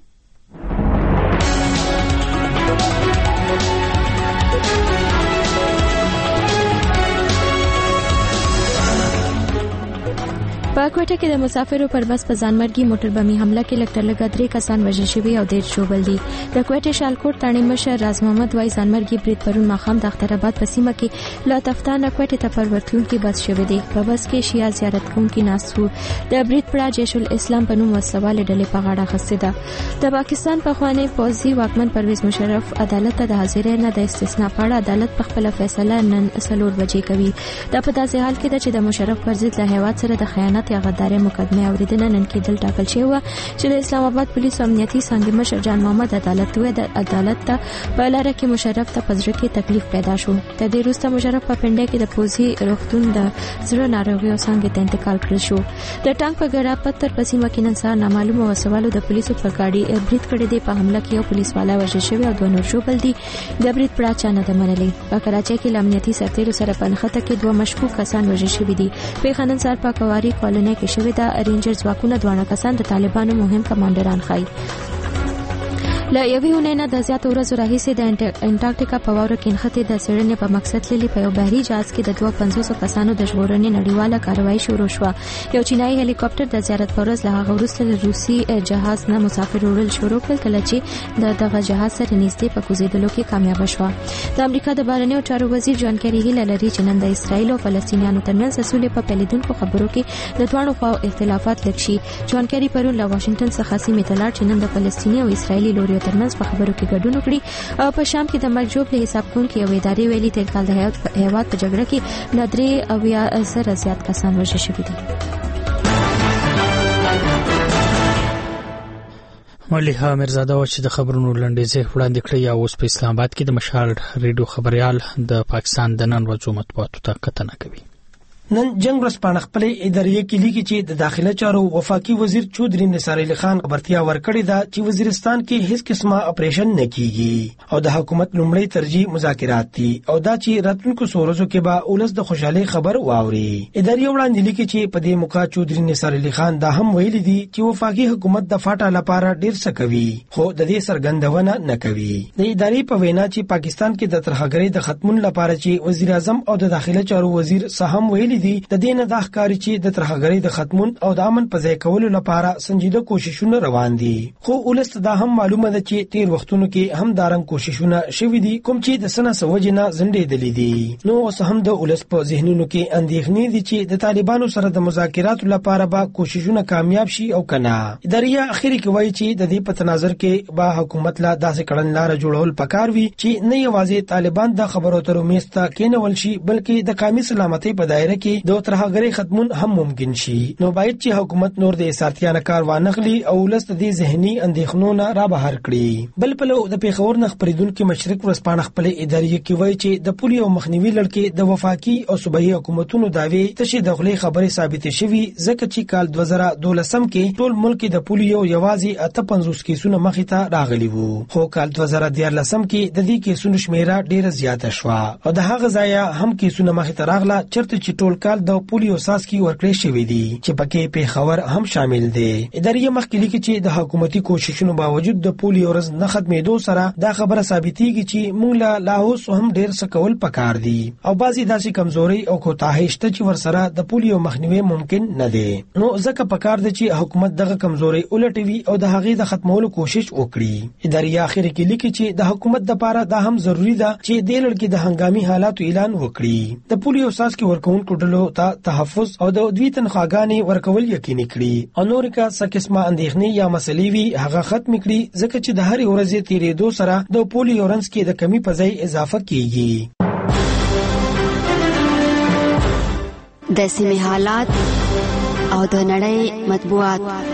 په کوټه کې د مسافرو پر بس په ځانمرګي موټر بمي حمله کې لکټر لګا درې کسان وژل شوي او ډېر شوبل دي د کوټه شالکوټ تانی مشر راز محمد وای ځانمرګي برید پرون ماخام د اخترآباد په سیمه کې لا تفتانه کوټه ته پرورتون کې بس شوی دی په بس کې شیا زیارت کوونکي ناسو د برید پړه جیش الاسلام په نوم وسواله ډلې په غاړه خسته ده د پاکستان په خواني فوزي واکمن پرویز مشرف عدالت ته د حاضر نه د استثناء په اړه عدالت په خپل فیصله نن سلور بجې کوي دا په داسې حال کې ده چې د مشرف پر ضد له هیواد سره د خیانت یا غدارۍ مقدمه اوریدنه نن کېدل ټاکل شوی و چې د اسلام آباد پولیس امنیتي څنګه مشر جان محمد عدالت وې د عدالت ته په لاره کې مشرف ته پزړه کې تکلیف پیدا شو د دې وروسته مشرف په پنده کې د پوزي روغتون د زړه ناروغیو څنګه ته انتقال کړی شو د ټانک په ګډه پتر په سیمه کې نن سهار نامعلومه وسوالو د پولیسو په گاډي برید کړی دی په حمله کې یو پولیس والا وژل شوی او دوه نور شوبل دي د برید پړه چانه د منلې په کراچۍ کې امنیتي سرتیرو سره په نښته کې دوه مشکوک کسان وژل شوي دي په خنن سار په کواري کالونی کې شوی دا رینجر ځواکونه دوه کسان د طالبانو مهم کمانډران خای له یوې اونۍ نه د زیاتو ورځو راهیسې د انټارکټیکا په واوره کې نښتې د څېړنې په مقصد تللي په یو بحري جهاز کې د دوه پنځوسو کسانو د ژغورنې نړیواله کاروایي شروع شوه یو چینایي هلیکاپټر د زیارت په ورځ له هغه وروسته د روسي جهاز نه مسافر وړل شروع کړل کله چې د دغه جهاز سره نږدې په کوزېدلو کې کامیابه شوه د امریکا د بهرنیو چارو وزیر جان کیری هیله لري چې نن د اسرایل او فلسطینیانو ترمنځ د سولې په پیلېدونکو خبرو کې د دواړو خواو اختلافات لږ شي جان کیری پرون له واشنگټن څخه سیمې ته لاړ چې نن د فلسطیني او اسرایلي لوریو ترمنځ په خبرو کې ګډون وکړي او په شام کې د مرجوب له حساب کوونکو یو ادارې ویلي تیر کال د هیواد په جګړه کې له درې اویا زره زیات کسان وژل شوي دي ملیحه مرزاده و چې د خبرونو لنډیزې وړاندې کړې یا اوس په اسلام آباد کې د مشال ریډیو خبريال د پاکستان د نن ورځو مطبوعاتو ته کتنه کوي نن جنگ ورځپاڼه خپل ادارې کې لیکي چې د داخله چارو وفاقي وزیر چودري نثار علي خان خبرتیا ورکړې ده چې وزیرستان کې هیڅ قسمه اپریشن نه کیږي او د حکومت لومړی ترجیح مذاکرات دي او دا چې راتلونکو سورزو کې به اولس د خوشحالي خبر واوري ادارې وړاندې لیکي چې په دې موقع چودري نثار علي خان دا هم ویلي دي چې وفاقي حکومت د فاټا لپاره ډیر څه کوي خو د دې سرګندونه نه کوي د ادارې په وینا چې پاکستان کې د ترهګرۍ د ختمون لپاره چې وزیر اعظم او د داخله چارو وزیر سهم ویلي کړی دي د دې نه د ښکاری چې د ترهګرۍ د ختمون او د امن په ځای کولو لپاره سنجیده کوششونه روان دي. خو ولست دا هم معلومه ده چې تیر وختونو کې هم دارنګ کوششونه شوي دي کوم چې د سنه سوجنه زندېدلې دي. نو اوس هم د ولست په ذهنونو کې اندېښنې دي چې د طالبانو سره د مذاکراتو لپاره به کوششونه کامیاب شي او کنه. اداريه اخیری کې وایي چې د دې په تناظر کې به حکومت لا داسې کړنلاره جوړول پکار وي چې نه یوازې طالبان د خبرو اترو میز ته کېنول شي بلکې د قومي سلامتۍ په دایره کې د ترهګرۍ ختمون هم ممکن شي. نو باید چې حکومت نور د اسارتیانه کار وانخلي او ولست د ذهني اندېښنو نه را بهر کړي. بل په لو د پیښور نه خبرېدونکو مشرق ورځپاڼه خپل اداريه کې وایي چې د پولیو مخنیوي لړ د وفاقي او صوبایي حکومتونو داوی تشې د خپل خبرې ثابتې شوي ځکه چې کال دوه زره دولسم کې ټول ملک د پولیو یوازې اته پنځوس کیسونه مخې ته راغلي وو. خو کال دوه زره دیارلسم کې د دې کیسونو شمیره ډیره زیاته شوه او د هغه ځای هم کیسونه مخې ته راغله چرته چې ټول کال د پولیو ساسکي ورکړې شوې دي چې پکې پیښور هم شامل دي. اداريه مخکې لیکي چې د حکومتي کوششونو باوجود د پولیو ورځ نه ختمېدو سره دا خبره ثابتېږي چې موږ لا لاهوس هم ډیر څه کول پکار دي او بعضی داسې کمزوري او کوتاهي شته چې ورسره د پولیو مخنیوي ممکن نه دی. نو ځکه پکار دی چې حکومت دغه کمزوري ولټوي او د هغې د ختمولو کوشش وکړي. اداريه اخر کې لیکي چې د حکومت د لپاره دا هم ضروری ده چې د لړ کې د هنګامي حالاتو اعلان وکړي. د پولیو ساسکي ورکوونکو ډلو ته تحفظ او د دوی تنخواګانې ورکول یقیني کړي او نور کا څه قسمه اندېښنې یا مسلې وي هغه ختم کړي ځکه چې د هرې ورځې تیرېدو سره د پولیو رنس کې د کمی په ځای اضافه کیږي. د سیمې حالات او د نړۍ مطبوعات.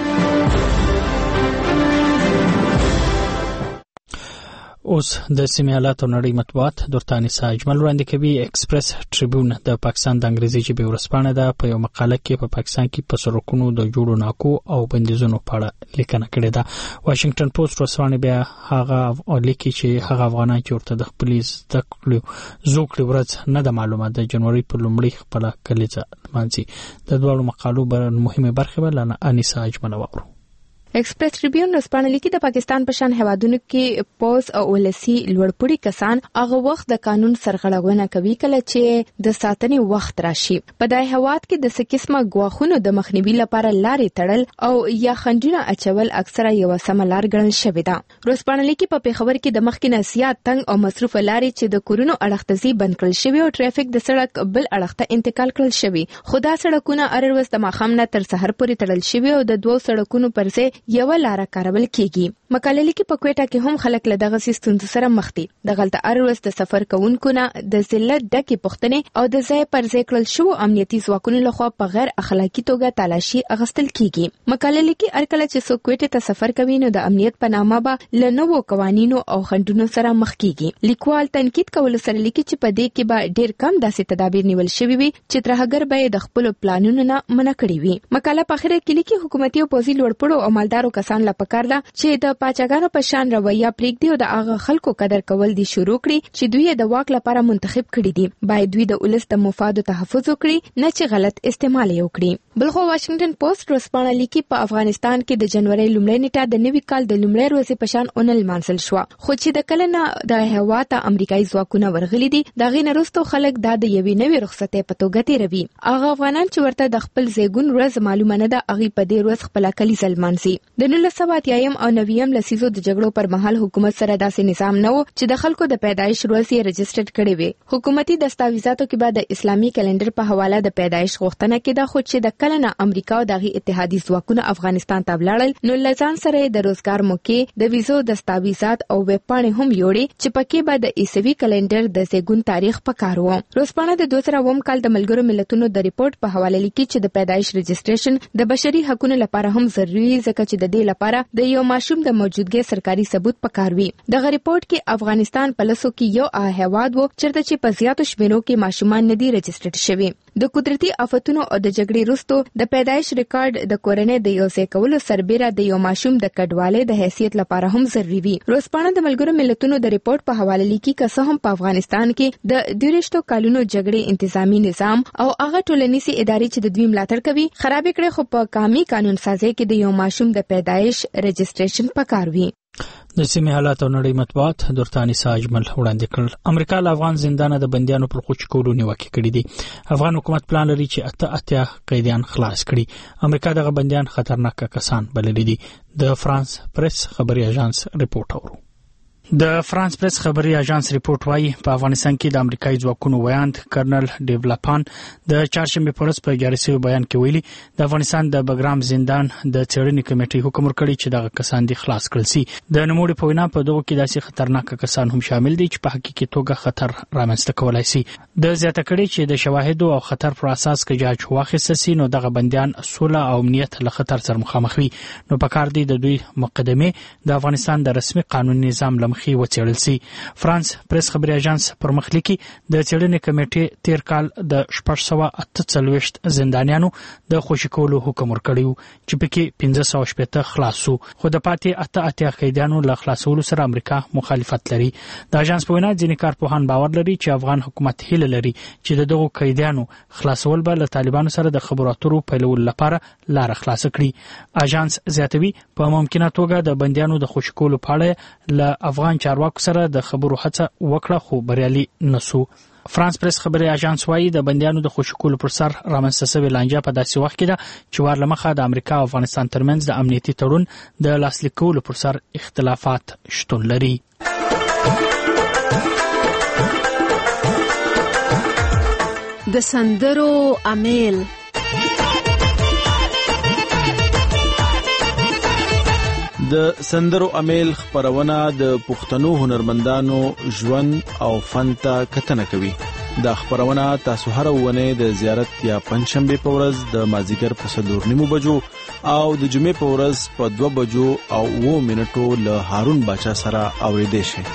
اوس د سیمې حالات او نړۍ مطبوعات دورتاني ساجمل وړاندې کوي. ایکسپریس ټریبیون د پاکستان د انګریزي ژبې ورځپاڼه ده. په یو مقاله کې په پاکستان کې په سړکونو د جوړو ناکو او بندیزونو په اړه لیکنه کړې ده. واشنگټن پوسټ ورځپاڼه بیا هغه لیکي چې هغه افغانان چې ورته د خپل زده کړو زوکړې ورځ نه د معلومات د جنوري په لومړۍ خپل کلیزه مانځي. د دوه مقالو بر مهمه برخه ولنه انیسا اجمل وورو. ایکسپریس ټریبیون ورځپاڼه لیکي د پاکستان په شان هیوادونو کې پوز او ولسی لوړپوړي کسان هغه وخت د قانون سرغړونه کوي کله چې د ساتنې وخت راشي. په دای هواد کې د سکیسمه غواخونو د مخنیوي لپاره لارې تړل او یا خنډونه اچول اکثره یو سم لار ګڼل شوې ده. ورځپاڼه لیکي په پیښور کې د مخکې نسیات تنگ او مصروف لارې چې د کورونو اړختزي بند کړل شوی او ټرافیک د سړک بل اړخته انتقال کړل شوی. خدا سړکونه ارروز د ماخام نه تر سحر پورې تړل شوی او د دوه سړکونو پر ځای یو لار کارول کیږي. مقاله لیکي په کوټه کې هم خلک له دغه ستونزو سره مخ دي. د غلطه اروس د سفر کوونکو نه د ذلت ډکه پوښتنې او د ځای پر ځای کړل شو امنیتي ځواکونو لخوا په غیر اخلاقی توګه تلاشي اغستل کیږي. مقاله لیکي ارکله چې څوک کوټه ته سفر کوي نو د امنیت په نامه به لنوو قوانینو او خنډونو سره مخ کیږي. لیکوال تنقید کول سره لیکي چې په دې کې به ډیر کم داسې تدابیر نیول شوي وي چې ترهګر به د خپل پلانونو نه منع کړي وي. مقاله په اخر کې لیکي حکومتي او پوزي لوړپوړو او مالدارو کسان لا پکار ده چې د پاچاګانو په شان رویه پریږدي او د هغه خلکو قدر کول دي شروع کړي چې دوی د واک لپاره منتخب کړي دي. باید دوی د ولس د مفادو تحفظ وکړي نه چې غلط استعمال یې وکړي. بلخو واشنگټن پوسټ ورځپاڼه لیکي په افغانستان کې د جنوري لومړۍ نیټه د نوي کال د لومړۍ ورځې په شان اونل مانسل شو خو چې د کله نه د هواته امریکایي ځواکونه ورغلي دي دغه نرستو خلک د یوې نوې رخصتې په توګه تیروي. هغه افغانان چې ورته د خپل زیګون ورځ معلومه نه ده هغه په دې ورځ خپل کلی سلمانسي. د نولس سوه اتیایم او نویم لسیزو د جګړو پر مهال حکومت سره داسې نظام نه و چې د خلکو د پیدایش ورځ یې رجسټر کړي وي. حکومتي دستاویزاتو کې به د اسلامي کلندر په حواله د پیدایش غوښتنه کېده خو چې د کله نه امریکا او دغه اتحادي ځواکونه افغانستان ته ولاړل نو لزان سره د روزګار موقع د ویزو دستاویزات او ویب پاڼې هم یوړي چې پکې به د عیسوي کلندر د زیګون تاریخ پکارو. روزپاڼه د دوه زره اووم کال د ملګرو ملتونو د ریپورت په حواله لیکي چې د پیدایش رجسټریشن د بشري حقوقو لپاره هم ضروري ځکه چې د دې لپاره د یو ماشوم د موجودګۍ سرکاري ثبوت پکاروي. دغه ریپورت کې افغانستان په لسو کې یو هیواد وو چرته چې په زیاتو شمیرو کې ماشومان ندي رجسټر شوي. د قدرتي آفتونو او د جګړې وروسته د پیدایش ریکارډ د کورنۍ د یو ځای کولو سربېره د یو ماشوم د کډوالۍ د حیثیت لپاره هم ضروري وي. روزپاڼه د ملګرو ملتونو د ریپورت په حواله لیکي که څه هم په افغانستان کې د دیرشتو کالونو جګړې انتظامی نظام او هغه ټولنیزي ادارې چې د دوی ملاتړ کوي خراب کړي خو په قومي قانون سازي کې د یو ماشوم د پیدایش رجسټریشن پکار وي. د سیمې حالات او نړۍ مطبوعات دورتانی ساجمل وړاندې کړل. امریکا له افغان زندانه د بنديانو پر خوچ کولو نیوکه کړې دي. افغان حکومت پلان لري چې اته اتیا قیدیان خلاص کړي. امریکا دغه بنديان خطرناک کسان بللي دي. د فرانس پریس خبري اژانس ریپورت اورو. د فرانس پریس خبري اژانس ریپورت وايي په افغانستان کې د امریکایي ځواکونو ویاند کرنل ډیولپان د چهارشنبه په ورځ په جاري شوی بیان کې ویلي د افغانستان د بګرام زندان د څېړنې کمیټې حکم ورکړی چې دغه کسان دي خلاص کړل شي. د نوموړي په وینا په دغه کې داسې خطرناک کسان هم شامل دي چې په حقیقي توګه خطر رامنځته کولای شي. د زیاته کړي چې د شواهدو او خطر پر اساس کې جاج واخیستل شي نو دغه بنديان سوله او امنیت له خطر سره مخامخ وي. نو په کار دي د دوی مقدمه د افغانستان د رسمي قانون نظام لمخې وڅېړل شي. فرانس پریس خبري اژانس پرمخلیکي د څېړنې کمیټې تیر کال د شپږ سوه اته څلوېښت زندانیانو د خوشي کولو حکم ورکړی و چې پکې پنځه سوه شپېته خلاص شو. خو د پاتې اته اتیا قیدیانو له خلاصولو سره امریکا مخالفت لري. د اژانس په وینا ځینې کارپوهان باور لري چې افغان حکومت هیله لري چې دغه قیدیانو خلاصول به له طالبانو سره د خبرو اترو پیلولو لپاره لار خلاص کړي. اژانس زیاتوي په ممکنه توګه د بنديانو د خوشي کولو په اړه له افغان چارواکو سره د خبرو هڅه وکړه خو بریالي نشو. فرانس پریس خبري اژانس وايي د بنديانو د خوشي کولو پر سر رامنځته شوی لانجه په داسې وخت کې ده چې ورلمخه د امریکا او افغانستان ترمنځ د امنیتي تړون د لاسلیک کولو پر سر اختلافات شتون لري. د سندرو امیل د سندرو امیل خبرونه د پښتنو هنرمندانو ژوند او فن ته کتنه کوي. د خبرونه تاسو هر ونه د زیارت یا پنځشنبه په ورځ د مازیګر په څلور نیمو بجو او د جمعې په ورځ په دوه بجو او اوه منټو له هارون باچا سره اوریدئ شئ.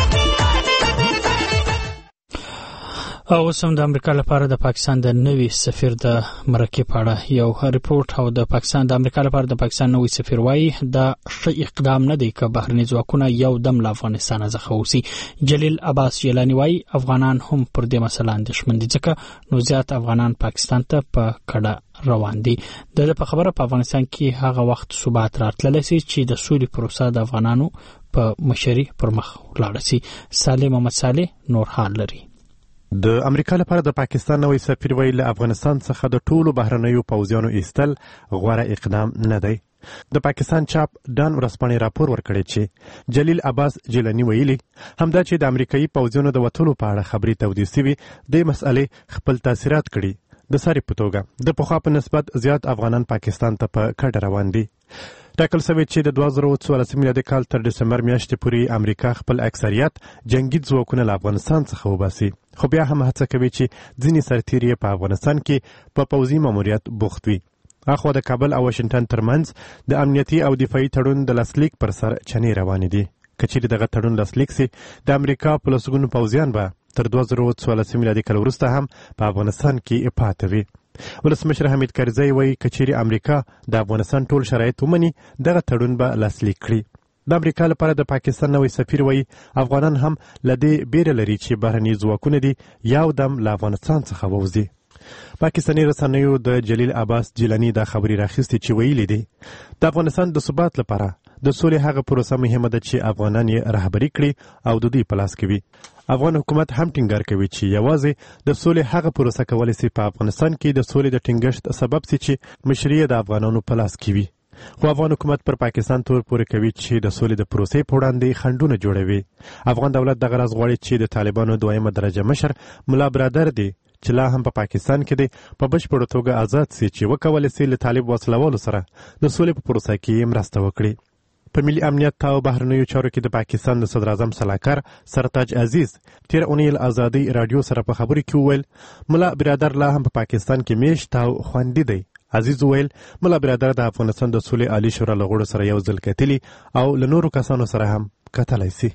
او سم د امریکا لپاره د پاکستان د نوي سفیر د مرکه پاړه یو ریپورت او د پاکستان د امریکا لپاره د پاکستان نوي سفیر وایي دا ښه اقدام نه دی چې بهرني ځواکونه یو دم له افغانستان څخه وسی. جلیل عباس جیلانی وایي افغانان هم پر دې مسله اندېښمن دي ځکه نو زیات افغانان پاکستان ته په کډه روان دي. د په خبره په افغانستان کې هغه وخت ثبات راتللی شي چې د سولې پروسه د افغانانو په مشري پر مخ ولاړ شي. صالح محمد صالح نور حال لري. د امریکا لپاره د پاکستان نوې سفیر ویل له افغانستان څخه د ټولو بهرنیو پوځیانو ایستل غوره اقدام نه دی. د پاکستان چاپ ډان ورسپانې راپور ورکړی چې جلیل عباس جیلانی ویلي همدا چې د امریکایي پوځیانو د وټولو په اړه خبري تودې سوي د مسئلې خپل تاثیرات کړي. د ساري په توګه د پخوا په نسبت زیات افغانان پاکستان ته په کډه روان دي. ټاکل شوی چې د دوه زره څوارلس میلادي کال تر دسمبر میاشتې پورې امریکا خپل اکثریت جنگي ځواکونه له افغانستان څخه وباسي. خو بیا هم هڅه کوي چې ځینې سرتیري په افغانستان کې په پوځي ماموریت بوخت وي. اخوا د کابل او واشنگټن ترمنځ د امنیتي او دفاعي تړون د لاسلیک پر سر چنې روانې دي. که چیرې دغه تړون لاسلیک سي د امریکا په لسګونو پوځیان به تر دوه زره څوارلس میلادي کال وروسته هم په افغانستان کې پاتې وي. ولسمشر حمید کرزی وایي که چیرې امریکا د افغانستان ټول شرایط ومني دغه تړون به لاسلیک کړي. د امریکا لپاره د پاکستان نوی سفیر وایي افغانان هم له دې بیره لري چې بهرني ځواکونه دي یو دم له افغانستان څخه ووځي. پاکستاني رسنیو د جلیل عباس جیلانی دا خبري راخیستې چې ویلي دي د افغانستان د ثبات لپاره د سولې هغه پروسه مهمه ده چې افغانان یې رهبري کړي او د دوی په لاس کې وي. افغان حکومت هم ټینګار کوي چې یوازې د سولې هغه پروسه کولی شي په افغانستان کې د سولې د ټینګښت سبب شي چې مشري د افغانانو په لاس کې وي. خو افغان حکومت پر پاکستان تور پورې کوي چې د سولې د پروسې په وړاندې خنډونه جوړوي. افغان دولت دغه راز غواړي چې د طالبانو دویمه درجه مشر ملا برادر دی چې لا هم په پاکستان کې دی په بشپړه توګه آزاد شي چې وکولای شي له طالب وسلوالو سره د سولې په پروسه کې مرسته وکړي. په ملي امنیت او بهرنیو چارو کې د پاکستان د صدر اعظم سلاکار سرتاج عزیز تیر اونۍ ازادي رادیو سره په خبرو کې وویل ملا برادر لا هم په پاکستان کې میشت او خوندي دی. عزیز وویل ملا برادر د افغانستان د سولې عالی شورا له غړو سره یو ځل کتلي او له نورو کسانو سره هم کتلی شي.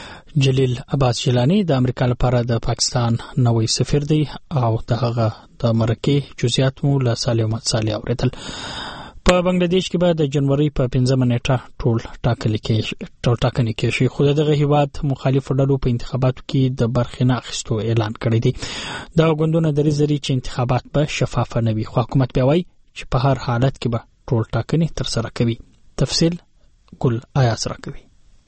جلیل عباس جیلانی د امریکا لپاره د پاکستان نوی سفیر دی او دغه د مرکه جزئیات مو له صالح محمد صالح اوریدل. په بنگلاديش کې به د جنوري په پنځمه نیټه ټول ټاکل کېږي ټول ټاکنې کېږي. خو دغه هیواد مخالفو ډلو په انتخاباتو کې د برخې نه اخیستو اعلان کړی دی. دا غوندونه درې زری چې انتخابات به شفاف نه وي. خو حکومت بیا وایي چې په هر حالت کې به ټول ټاکنې تر سره کوي. تفصیل ګل آیاس راکوي.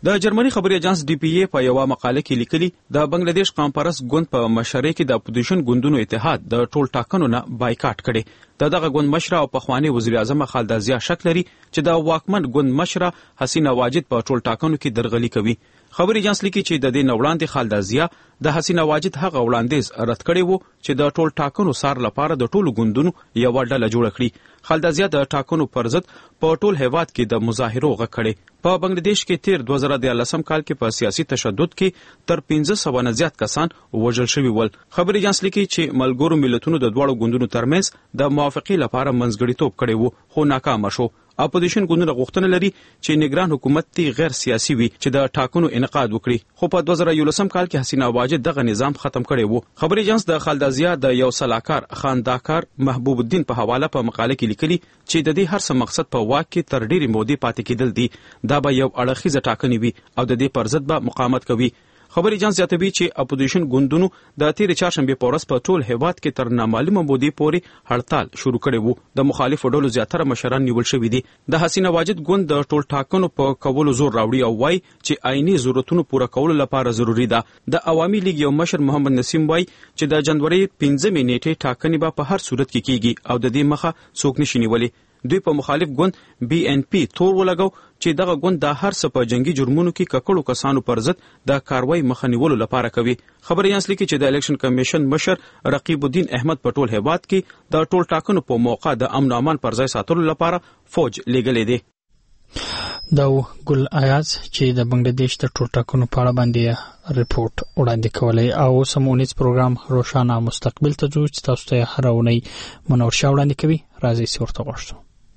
د جرمني خبري اژانس ډي پی ای په یو مقاله کې لیکلي د بنگلاديش قومپرست ګوند په مشرۍ کې د اپوزیشن ګوندونو اتحاد د ټول ټاکنو نه بایکاټ کړي د دغه ګوند مشره او پخوانی وزیر اعظم خالده ضیا شک لري چې د واکمن ګوند مشره حسینه واجد په ټول ټاکنو کې درغلي کوي. خبري اژانس لیکي چې د دې نوړاندې خالده ضیا د حسینه واجد هغه وړاندیز رد کړی وو چې د ټول ټاکنو سار لپاره د ټولو ګوندونو یو ډله جوړ کړي. خالده ضیا د ټاکنو پر ضد په ټول هیواد کې د مظاهرو غږ کړي. په بنگلاديش کې تیر دوه زره دیارلسم کال کې په سیاسي تشدد کې تر پنځه سوه نه زیات کسان وژل شوي ول. خبري اژانس لیکي چې ملګرو ملتونو د دواړو ګوندونو ترمنځ د موافقې لپاره منځګړیتوب کړی وو خو ناکام شو. اپوزیشن ګوندونه غوښتنه لري چې نگران حکومت تی غیر سیاسي وي چې د ټاکنو انعقاد وکړي خو په دوه زره یولسم کال کې حسینه واجد دغه نظام ختم کړی وو. خبري اژانس د خالده ضیا د یو سلاکار خانداکار محبوب الدین په حواله په مقاله کې لیکلي چې د دې هر څه مقصد په واک کې تر ډیرې مودې پاتې کېدل دي. دا به یو اړخیزه ټاکنې وي او د دې پر ضد به مقاومت کوي. خبري اژانس زیاتوي چې اپوزیشن ګوندونو د تیر چهارشنبه په ورځ په ټول هیواد کې تر نامعلومه مودې پورې هړتال شروع کړی وو. د مخالفو ډلو زیاتره مشران نیول شوي دي. د حسینه واجد ګوند د ټول ټاکنو په کولو زور راوړي او وایي چې آئینی ضرورتونو پوره کولو لپاره ضروری ده. د عوامي لیگ یو مشر محمد نسیم وایي چې د جنوري پنځمې نیټې ټاکنې به په هر صورت کې کیږي او د دې مخه څوک نشي نیولی. دوی په مخالف ګوند بي ان پي تور ولګو چې دغه ګوند د هر څه په جنگي جرمونو کې ککړو کسانو پر ضد د کاروایی مخه نیولو لپاره کوي. خبري اژانس لیکي چې د الیکشن کمیشن مشر رقیب الدین احمد په ټول هیواد کې د ټول ټاکنو په موقع د امن او امان پر ځای ساتلو لپاره فوج لیږلی دی. دا ګل آیاز چې د بنگلاديش د ټول ټاکنو په اړه باندې ریپورت وړاندې کولی او سمونیز پروګرام روشانه مستقبل ته ځو چې تاسو ته هر اونۍ منور شاه وړاندې کوي. راځي چې ورته غوښتو.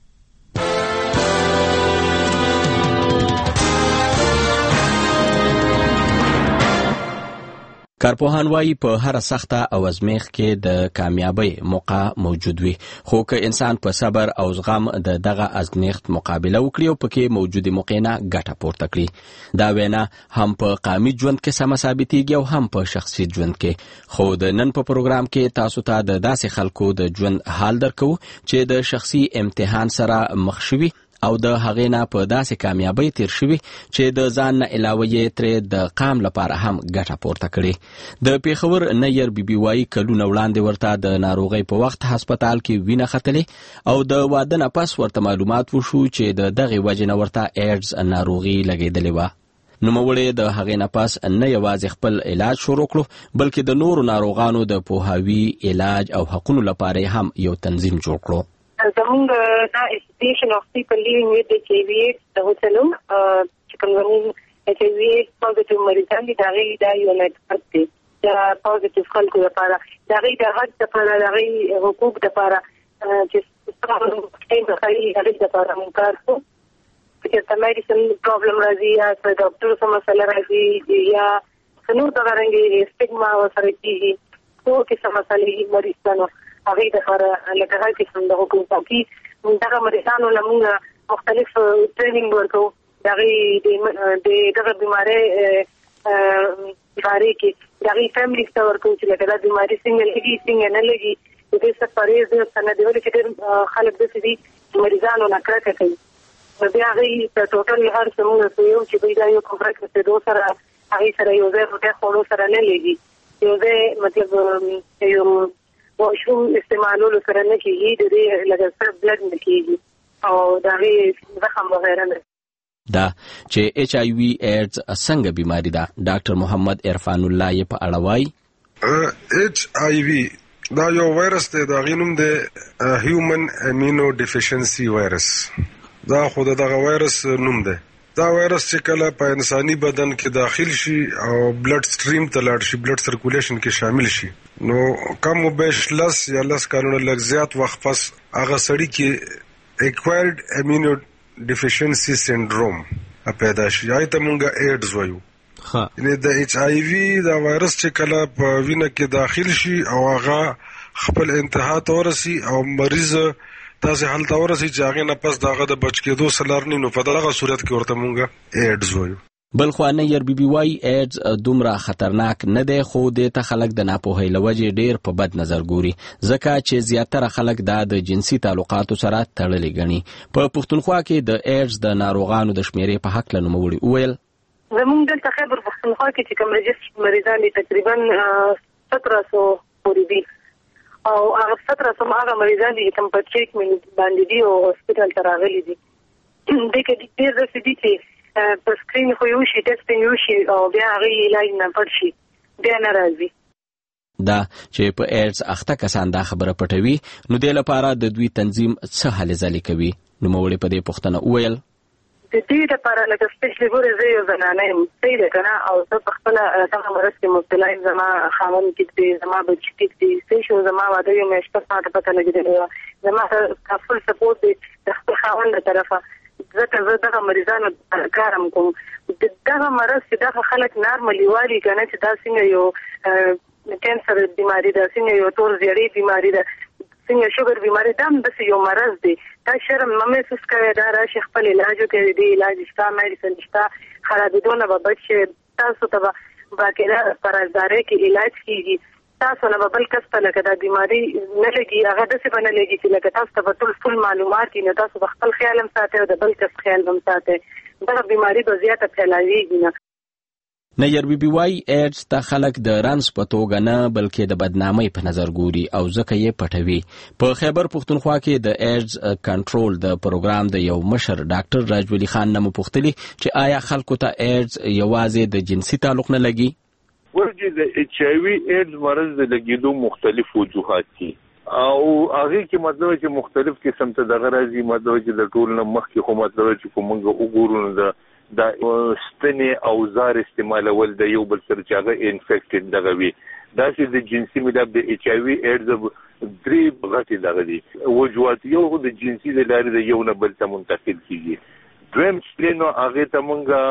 کارپوهان وایي په هر سخته او ازمیخ کې د کامیابی موقع موجود وي خو که انسان په صبر او زغم د دغه ازمیخت مقابله وکړي او پکې موجودي موقع نه ګټه پورته کړي. دا وینا هم په قامي ژوند کې سم ثابتېږي او هم په شخصي ژوند کې. خو د نن په پروګرام کې تاسو ته د داسې خلکو د ژوند حال درکو چې د شخصي امتحان سره مخ شوي او د هغې نه په داسې کامیابی تیر شوي چې د ځان نه علاوه یې ترې د قام لپاره هم ګټه پورته کړې. د پیښور نیر بی بی وایي کلونه وړاندې ورته د ناروغۍ په وخت هسپتال کې وینه ختلې او د واده نه پس ورته معلومات وشو چې د دغې وجې نه ورته ایډز ناروغي لګېدلې وه. نوموړې د هغې نه پس نه یوازې خپل علاج شروع کړو بلکې د نورو ناروغانو د پوهاوي علاج او حقونو لپاره هم یو تنظیم جوړ کړو. زمونږ دا اسوسییشن اف پیپل لیوینګ وذ ایچ آی وی ایډز د هوټلو چې کوم زمونږ ایچ آی وی ایډز پوزټیو مریضان دي د هغې دا یو نیټورک دی د پوزټیو خلکو لپاره د هغې د حق دپاره د هغې حقوق دپاره چې د هغې دپاره مونږ کار کوو. که چېرته میډیسن پرابلم راځي یا څه ډاکټرو څه مسله راځي یا څه نور دغه رنګې سټیګما ورسره کېږي څو قسم مسلې مریضانو هغې دپاره لکه هر قسم د حکومتي دغه مریضانو له مونږ مختلف ټریننګ ورکوو د هغې د دغه بیمارۍ بارے کې د هغې فیملي ته ورکوو چې لکه دا بیماري څنګه لګي څنګه نه لګي د دې څه پرهیز دی څه نه دی ولې چې ډېر خلک داسې دي چې مریضانو نه کرکه کوي نو بیا هغې ته ټوټل هر څه مونږ ښیو چې دوی دا یو کفرک رسېدو سره هغې سره یو ځای روټۍ خوړو سره نه لګي یو ځای مطلب یو واشروم استعمالولو سره نه کېږي د دې لکه سره بلډ نه کېږي او د هغې زخم وغیره نه دا چې ایچ آی وی ایډز څنګه بیماری ده ډاکټر محمد عرفان الله یې په اړه وایي. ایچ آی وی دا یو وایرس دی د هغې نوم دی هیومن امینو ډیفیشنسي وایرس. دا خو د دغه وایرس نوم دی. دا وایرس چې کله په انساني بدن کې داخل شي او بلډ سټریم ته لاړ شي بلډ سرکولیشن کې شامل شي نو کم و بیش لس یا لس کالونه لږ زیات وخت پس هغه سړي کې ایکوایرډ امینو ډیفیشنسي سینډروم پیدا شي هغې ته مونږ ایډز وایو. یعنې د ایچ آی وي دا وایرس چې کله په وینه کې داخل شي او هغه خپل انتها ته ورسي او مریض تاسې حال ته ورسي چې هغې نه پس د هغه د بچ کېدو څه لار نه نو په دغه صورت کې ورته مونږ ایډز وایو. بل خوا نیر بی بی وایي ایډز دومره خطرناک نه دی خو دې ته خلک د ناپوهۍ له وجې ډېر په بد نظر ګوري ځکه چې زیاتره خلک دا د جنسي تعلقاتو سره تړلې ګڼي. په پښتونخوا کې د ایډز د ناروغانو د شمیرې په هکله نوموړي وویل زموږ دلته خیبر پښتونخوا کې چې کوم رجسټر مریضان دي تقریبا سत्रह सौ پورې دي او هغه سत्रह सौ هغه مریضان دي چې کوم په چیک باندې دي او هسپتال ته راغلي دي د کې ډېر څه دي چې په سکرین خو یو شي ټیسټینګ یو شي او بیا هغه علاج نه پټ شي بیا نه راځي دا چې په ایډز اخته کسان دا خبره پټوي نو د لپاره د دوی تنظیم څه هلې ځلې کوي نو موږ په دې پوښتنه وویل د دې لپاره لکه سپیشلی ګوره زه یو زنانه یم صحیح ده که نه او زه په خپله دغه مرض کې مبتلا یم زما خاوند ټیک دی زما بچي ټیک دی صحیح شو زما واده یو میاشت پس ماته پته لګېدلې وه زما فل سپورټ دی د خپل خاوند له طرفه ځکه زه دغه مریضانو کار هم کوم دغه مرض چې دغه خلک نارملي والي که نه چې دا څنګه یو کینسر بیماري ده څنګه یو تور زیړې بیماري ده څنګه شوګر بیماری دا هم داسې یو مرض دی دا شرم مه محسوس کوئ دا راشي خپل علاج وکړئ د علاج شته میډیسن شته خرابېدو نه به بچ شئ تاسو ته به باقاعده په رازدارۍ کې علاج کېږي تاسو نه به بل کس ته لکه دا بیماري نه لګي هغه داسې به نه لګي چې لکه تاسو ته به ټول ټول معلومات وي نو تاسو به خپل خیال هم ساتئ او د بل کس خیال هم ساتئ دغه بیماري به زیاته پھیلاویږي نه نیر بی بی وای ایډز ته خلک د رنس په توګه نه بلکې د بدنامۍ په نظر ګوري او ځکه یې پټوي په خیبر پښتونخوا کې د ایډز کنټرول د پروګرام د یو مشر ډاکټر راجولی خان نه مپوښتلي چې آیا خلکو ته ایډز یوازې د جنسي تعلق نه لګي ورته د ایچ آی وی ایډز مرض د لګیدو مختلف وجوهات دي او هغه کې مطلب چې مختلف قسم ته دغه راځي مطلب چې د ټول نه مخکې خو مطلب چې کومه وګورو د دا ستنې اوزار استعمالول د یو بل سره چې هغه انفیکټډ دغه وي دا چې د جنسي ملاب د ایچ آی وی ایډز درې غټې دغه دي وجوهات یو د جنسي د لارې د یو نه بل ته منتقل کیږي دویم سپلینو هغه ته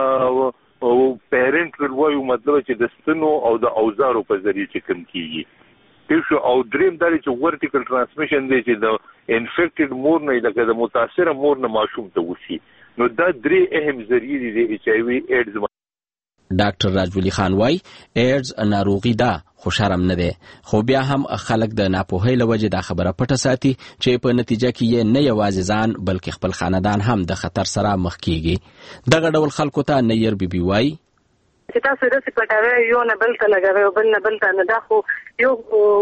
مونږ او پیرنټ وایو مطلب چې د ستنو او د اوزارو په ذریعه چې کوم کیږي پیښو او دریم دا چې ورټیکل ترانسمیشن دی چې د انفیکټډ مور نه لکه د متاثره مور نه ماشوم ته وشي نو دا درې اهم ذریعې دي د ایچ آی وی ایډز ډاکټر راجولی خان وای ایډز ناروغي ده خو شرم نه ده خو بیا هم خلک د ناپوهۍ له وجې دا خبره پټه ساتي چې په نتیجه کې یې نه یوازې ځان بلکې خپل خاندان هم د خطر سره مخ کیږي دغه ډول خلکو ته نیر بی بی وای چې تاسو داسې پټوئ یو نه بل ته لګوئ او بل نه بل ته نه دا خو یو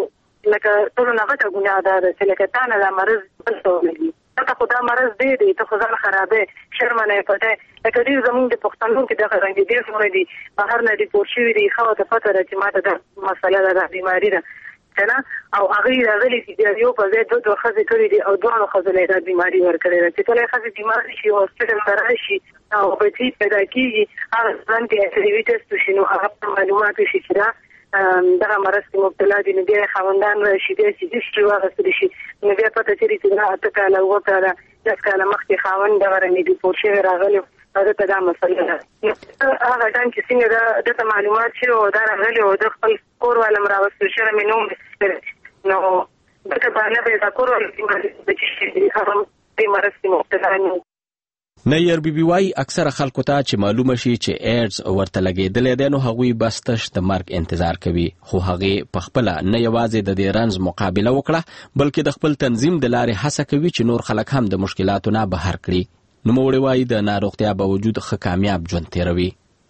لکه ټولو نه غټه ګناه ده چې لکه تا نه دا مرض بل ته ولګي ته خو دا مرض دی دی ته خو ځان خرابې شرمه نه یې پټی لکه ډېر زموږ د پښتنو کې دغه رنګ ډېر څومره دي بهر نه ریپورټ شوي دي ښه ورته پته ده چې ما ته دا مسله ده دا بیماري ده که نه او هغوی راغلي دي بیا یو په ځای دوه دوه ښځې کړي دي او دواړو ښځو له یې دا بیماري ورکړې ده چې کله یې ښځې بیمارې شي هاسپټل ته راشي او بچي پیدا کېږي هغه ځان کې ایچ آی وي ټسټ وشي نو هغه په معلومات وشي چې دا دغه مرض کې مبتلا دي نو بیا خاوندان راشي بیا چې هسټري واخیستلی شي نو بیا پته چېرې چې دا اته کاله اووه کاله لس کاله مخکې خاوند دغه رنګې ریپورټ شوی راغلی هغه ته دا مسله ده هغه ټایم چې څنګه ده دته معلومات شوي او دا راغلی او د خپل کور والا م راوستل شوی مې نوم نو دته باندې به دا کور والا هغه دې مرض کې مبتلا نه نیر بی بی وای اکثر خلکو ته چې معلومه شي چې ایډز ورته لګېدلی دی نو هغوی بس تش د مرګ انتظار کوي خو هغې په خپله نه یوازې د دې رنځ مقابله وکړه بلکې د خپل تنظیم د لارې هڅه کوي چې نور خلک هم د مشکلاتو نه بهر کړي نوموړې وایي د ناروغتیا باوجود ښه کامیاب ژوند تېروي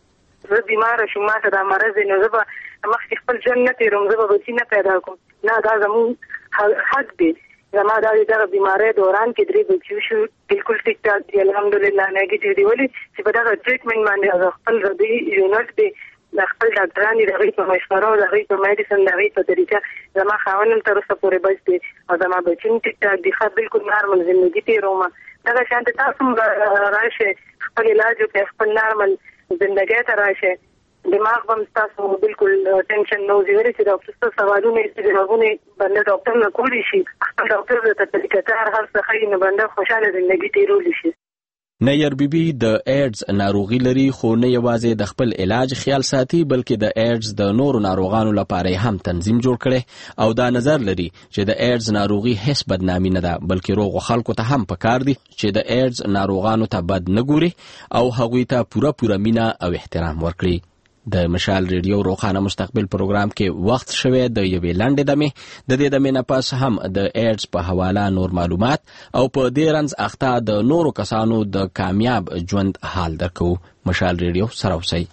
زه بیماره شوم ما ته دا مرض دی نو زه به مخکې خپل ژوند نه تېروم زه به بچي نه پیدا کوم نه دا زموږ حق دی زما دا دغه بیماری دوران کې درې بچي شو بالکل ټیک ټاک دي الحمدلله نیګیټیو دي ولې چې په دغه ټریټمنټ باندې خپل ردی یونټ دی د خپل ډاکټران دي د هغوی په مشوره او د هغوی په میډیسن د هغوی په طریقه زما خاوند هم تر اوسه پورې بچ دی او زما بچي هم ټیک ټاک دي ښه بالکل نارمل زندګي تېروم دغه شان تاسو هم راشئ خپل علاج وکړئ خپل نارمل زندګۍ ته راشئ دماغ هم تاسو بالکل ټینشن نه وزي ورې چې ډاکټر څه سوالونه یې جوابونه بنده ډاکټر نه کولی شي خپل ډاکټر ته طریقه کار هر څه ښایي نو بنده خوشحاله زندګي تېرولی شي نیر بی بی د ایډز ناروغي لري خو نه یوازې د خپل علاج خیال ساتي بلکې د ایډز د نورو ناروغانو لپاره هم تنظیم جوړ کړي او دا نظر لري چې د ایډز ناروغي هیڅ بدنامي نه ده بلکې روغو خلکو ته هم پکار دي چې د ایډز ناروغانو ته بد نه ګوري او هغوی ته پوره پوره مینه او احترام ورکړي د مشال ریډیو روخانه مستقبل پروګرام کې وخت شوه د یوې لنډې دمې د دې دمې نه پس هم د ایډز په حواله نور معلومات او په دې رنځ اخته د نورو کسانو د کامیاب ژوند حال درکو. مشال ریډیو سره اوسئ.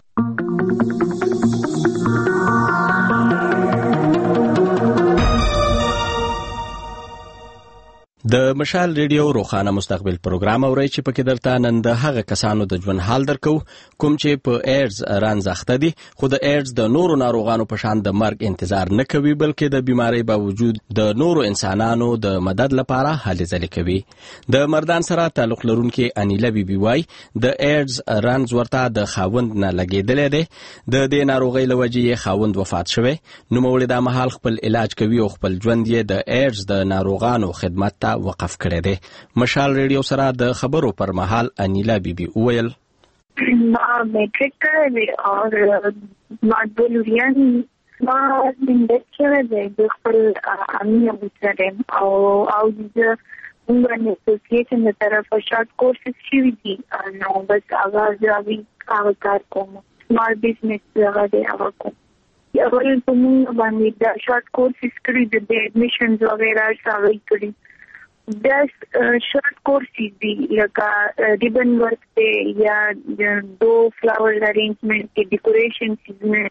د مشال ریډیو روخانه مستقبل پروګرام اورئ چې پکې درته نن د هغه کسانو د ژوند حال درکو کوم چې په ایډز رنځ اخته دي خو د ایډز د نورو ناروغانو په شان د مرګ انتظار نه کوي بلکې د بیماری باوجود د نورو انسانانو د مدد لپاره هلې ځلې کوي. د مردان سره تعلق لرونکي انیلا بیبي وای د ایډز رنځ ورته د خاوند نه لګېدلې دی. د دې ناروغۍ له وجې خاوند وفات شوی. نوموړی دا مهال خپل علاج کوي او خپل ژوند یې د ایډز د ناروغانو خدمت ته وقف کړی دی. مشال ریډیو سره د خبرو پر مهال انیلا بیبي وویل ما میټریک کړی دی او ما بلوریان ما د چېرې دی د خپل امین ابوسرم او او د عمران اسوسییشن د طرفه شارټ کورسز شوي دي نو بس هغه ځاوي هغه کار کوم سمال بزنس هغه دی هغه کوم اول په موږ باندې د شارټ کورسز کړي د ایډمیشنز وغیرہ هغه کړي دس شارٹ کورسز دی لکا ریبن ورک تے یا دو فلاور ارینجمنٹ کے ڈیکوریشن چیز میں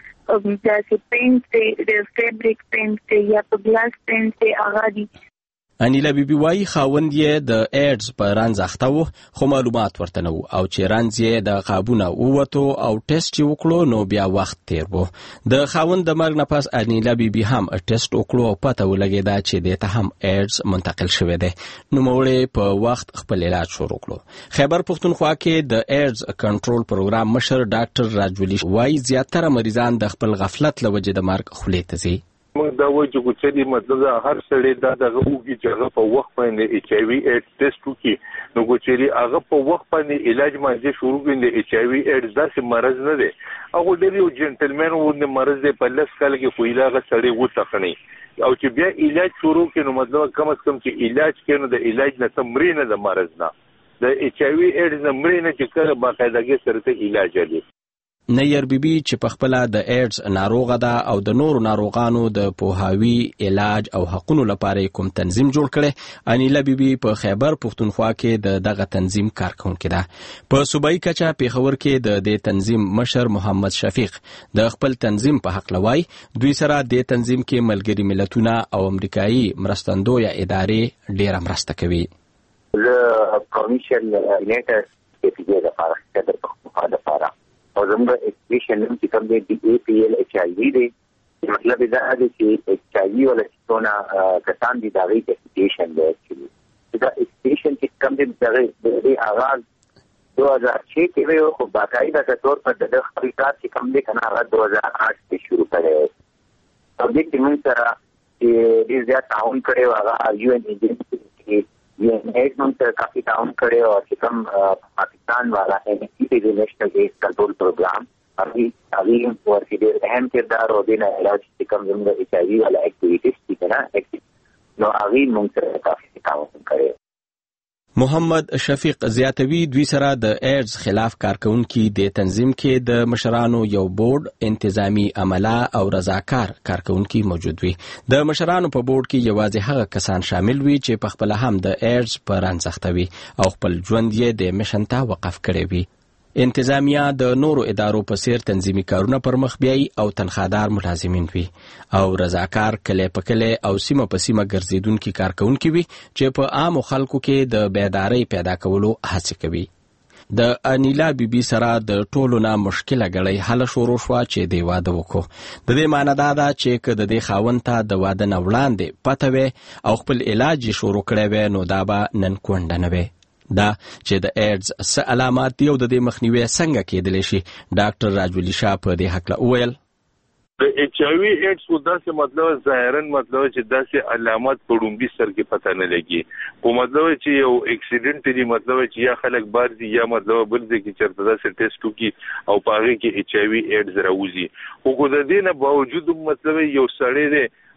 جیسے پینٹ تے فیبرک پینٹ تے یا گلاس پینٹ تے آغا دی. انیلا بیبي وای خاوند یې د ایډز په رنځ اخته و خو معلومات ورته نه و او چې رنځ یې د قابونه ووتو او ټیسټ یې وکړو نو بیا وخت تیر و. د خاوند د مرګ نه پس انیلا بیبي هم ټیسټ وکړو او پته ولګېده چې دې ته هم ایډز منتقل شوی دی. نوموړی په وخت خپل علاج شروع کړو. خیبر پښتونخوا کې د ایډز کنټرول پروګرام مشر ډاکټر راجولی وای زیاتره مریضان د خپل غفلت له وجې د مرګ خولې ته ځي. موږ دا وایو چې کوڅې مطلب دا هر سړی دا دغه اوږي چې هغه په وخت باندې ایچ آی وي ایډز ټیسټ وکړي نو کوڅې هغه په وخت باندې علاج مانځي شروع کړي د ایچ آی وي ایډز داسې مرض نه دی. هغه ډېر یو جنټلمن و مرض دی په لس کال کې خو هغه سړی وتخني او چې بیا علاج شروع کړي نو مطلب کم از کم چې علاج کړي نو د علاج نه تمرین نه د مرض نه د ایچ آی وي ایډز نه مرینه چې کله باقاعدګي سره ته علاج لري. نیر بیبي چې په خپل د ایډز ناروغه ده او د نورو ناروغانو د پوهاوی علاج او حقونو لپاره کوم تنظیم جوړ کړي. انیلا بیبي په خیبر پښتونخوا کې د دغه تنظیم کارکونکې ده. په صوبایي کچه پیښور کې د دې تنظیم مشر محمد شفیق د خپل تنظیم په حق لوي دوی سره د تنظیم کې ملګری ملتونه او امریکایي مرستندویه ادارې ډېره مرسته کوي. زه کمیشن نیټر کې پیږه لپاره خبر پښتونخوا لپاره او زموږ ایکسپریشن چې کوم دی د ای پی ایل ایچ آی وی دی مطلب دا دی چې ایچ آی وی ولا څونه کسان دي دا غي ایکسپریشن دی چې دا ایکسپریشن چې کوم دی د آغاز دو ہزار چھ کې ویو خو باقاعده طور پر د خپل کار چې کوم دی کنه هغه دو ہزار آٹھ کې شروع کړي او د دې موږ سره چې دې زیات تعاون کړي هغه یو ان ایجنسی کې یہ ایک منتھ کافی تعاون کرے اور چکم پاکستان والا این ای پی نیشنل ایڈز کنٹرول پروگرام ابھی ابھی ورکی دیر اہم کردار اور دینا علاج چکم زمدہ ایچ آئی وی والا ایکٹیویٹیز کی کنا نو ابھی منتر کافی تعاون کرے. محمد شفیق زیاتوی دوی سره د ایډز خلاف کارکونکي د تنظیم کې د مشرانو یو بورډ انتظامی عمله او رضاکار کارکونکي موجود وي. د مشرانو په بورډ کې یوازې هغه کسان شامل وي چې په خپل هم د ایډز په رنځ اخته وي او خپل ژوند یې د میشن ته وقف کړی وي. انتظامیه د نورو ادارو په څیر تنظیمي کارونه پر مخ بیایي او تنخوادار ملازمین وي او رضاکار کله په کله او سیمه په سیمه ګرځیدونکي کارکونکي وي چې په عامو خلکو کې د بیداری پیدا کولو هڅه کوي. د انیلا بیبي سره د ټولو نه مشکله غړی حل شروع شو چې دی واده وکړو. د دې معنی دا ده چې که د دې خاوند ته د واده نه وړاندې پته وي او خپل علاج شروع کړی وي نو دا به نن کونډه نه وي. دا چې د ایډز څه علامات دی او د دې مخنیوي څنګه کېدلی شي ډاکټر راجولی شاه په دې هکله وویل. د ایچ آی وی ایډز خو داسې مطلب ظاهرا مطلب چې داسې علامات په ډومبي سر کې پته نه لګي خو مطلب چې یو اکسیډنټ دی مطلب چې یا خلک بار دي یا مطلب بل ځای کې چېرته داسې ټیسټ وکړي او په هغې کې ایچ آی وی ایډز راوځي خو د دې نه باوجود مطلب یو سړی دی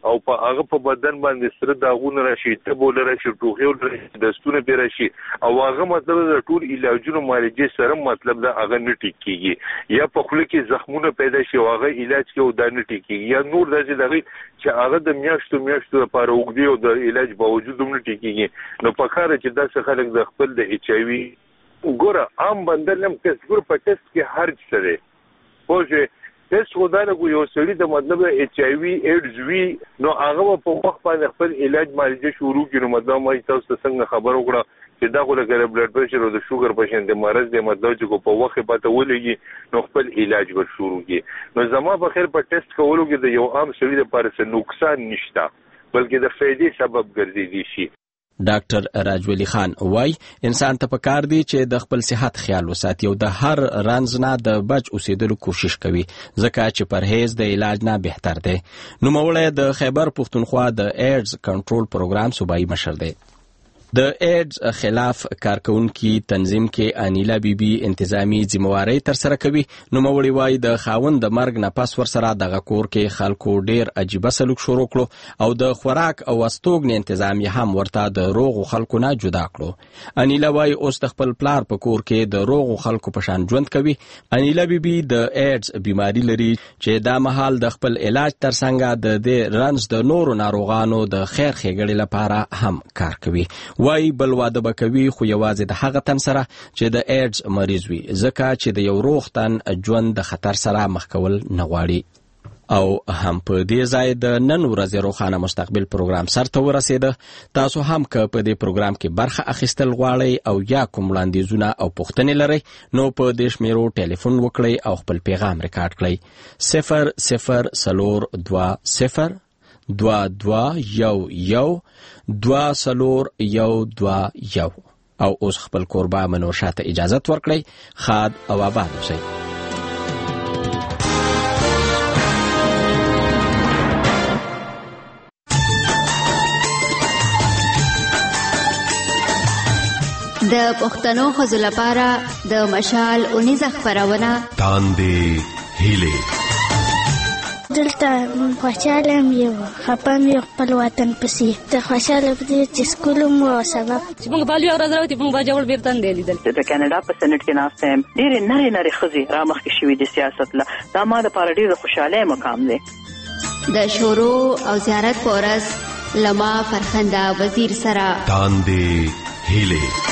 او په هغه په بدن باندې سره داغونه راشي ته بوله راشي ټوخي دستونه به راشي او هغه مطلب د ټول علاجونو معالجې سره مطلب دا هغه نه ټیک کیږي یا په خله کې زخمونه پیدا شي او هغه علاج کې او دا نه ټیک کیږي یا نور داسې دغه چې هغه د میاشتو میاشتو لپاره وګړي او د علاج باوجود هم نه ټیک کیږي نو په کار چې داسې خلک د خپل د ایچ آی وی ګوره عام بندر لم ټیسټ ګور په ټیسټ کې هر څه دی خوږه ټیسټ خدانه کو یو سړي د مطلب ایچ آی وی ایډز وی نو هغه په وخت باندې خپل علاج معالجه شروع کړي نو مطلب ما تاسو څنګه خبر وکړه چې دا غوړه ګره بلډ پريشر او د شوګر پیشنټ د مرز د مطلب چې کو په وخت پته ولګي نو خپل علاج ور شروع کړي نو زما په خیر په ټیسټ کولو کې د یو عام سړي لپاره څه نقصان نشته بلکې د فائدې سبب ګرځي شي ډاکټر راجولی خان وای انسان ته پکار دی چې د خپل صحت خیال وساتي او د هر رنځ نه د بچ اوسېدلو کوشش کوي ځکه چې پرهیز د علاج نه بهتر دی نو موړی د خیبر پښتونخوا د ایډز کنټرول پروګرام صوبایي مشر دی د ایډز خلاف کارکونکي تنظیم کې انیلا بیبي انتظامی ذمہواری تر سره کوي نو موړی وای د خاوند د مرګ نه پس ور سره د کور کې خلکو ډیر عجیب سلوک شروع کړو او د خوراک او استوګن تنظیم هم ورته د روغ خلکو نه جدا کړو انیلا وای اوس د خپل پلار په کور کې د روغ خلکو په شان ژوند کوي انیلا بیبي د ایډز بیماری لري چې دا مهال د خپل علاج تر څنګه د دې رنځ د نورو ناروغانو د خیر ښېګړې لپاره هم کار کوي وای بل واده بکوي خو یوازې د هغه تن سره چې د ایډز مریض وي ځکه چې د یو روغ تن ژوند د خطر سره مخ کول نه غواړي او هم په دې ځای د نن ورځې روښانه مستقبل پروګرام سرته ورسېده تاسو هم که په دې پروګرام کې برخه اخیستل غواړئ او یا کوم وړاندیزونه او پوښتنې لرئ نو په دې شمیرو ټلیفون وکړئ او خپل پیغام ریکارډ کړئ صفر صفر څلور دوه صفر دوا دوا یو یو دوا سلور یو دوا یو او اوس خپل کوربه منور شاته اجازت ورکړئ خاد او آباد اوسئ د پښتنو ښځو لپاره د مشال اونیزه خپرونه تاندې هیلې دلته خوشاله یم خپه مې خپل وطن پسې ته خوشاله پدې چې سکول مو سبب چې موږ بالي اورځ راوتی موږ باجوړ بیرتن دی لیدل د کاناډا په سېنات کې ناست یم ډېرې نری نری ښځې را مخکې شوي د سیاست له دا ما دپاره ډېر خوشحالۍ مقام دی د شورو او زیارت په ورځ له ما فرخنده وزیر سره تاندې هیلې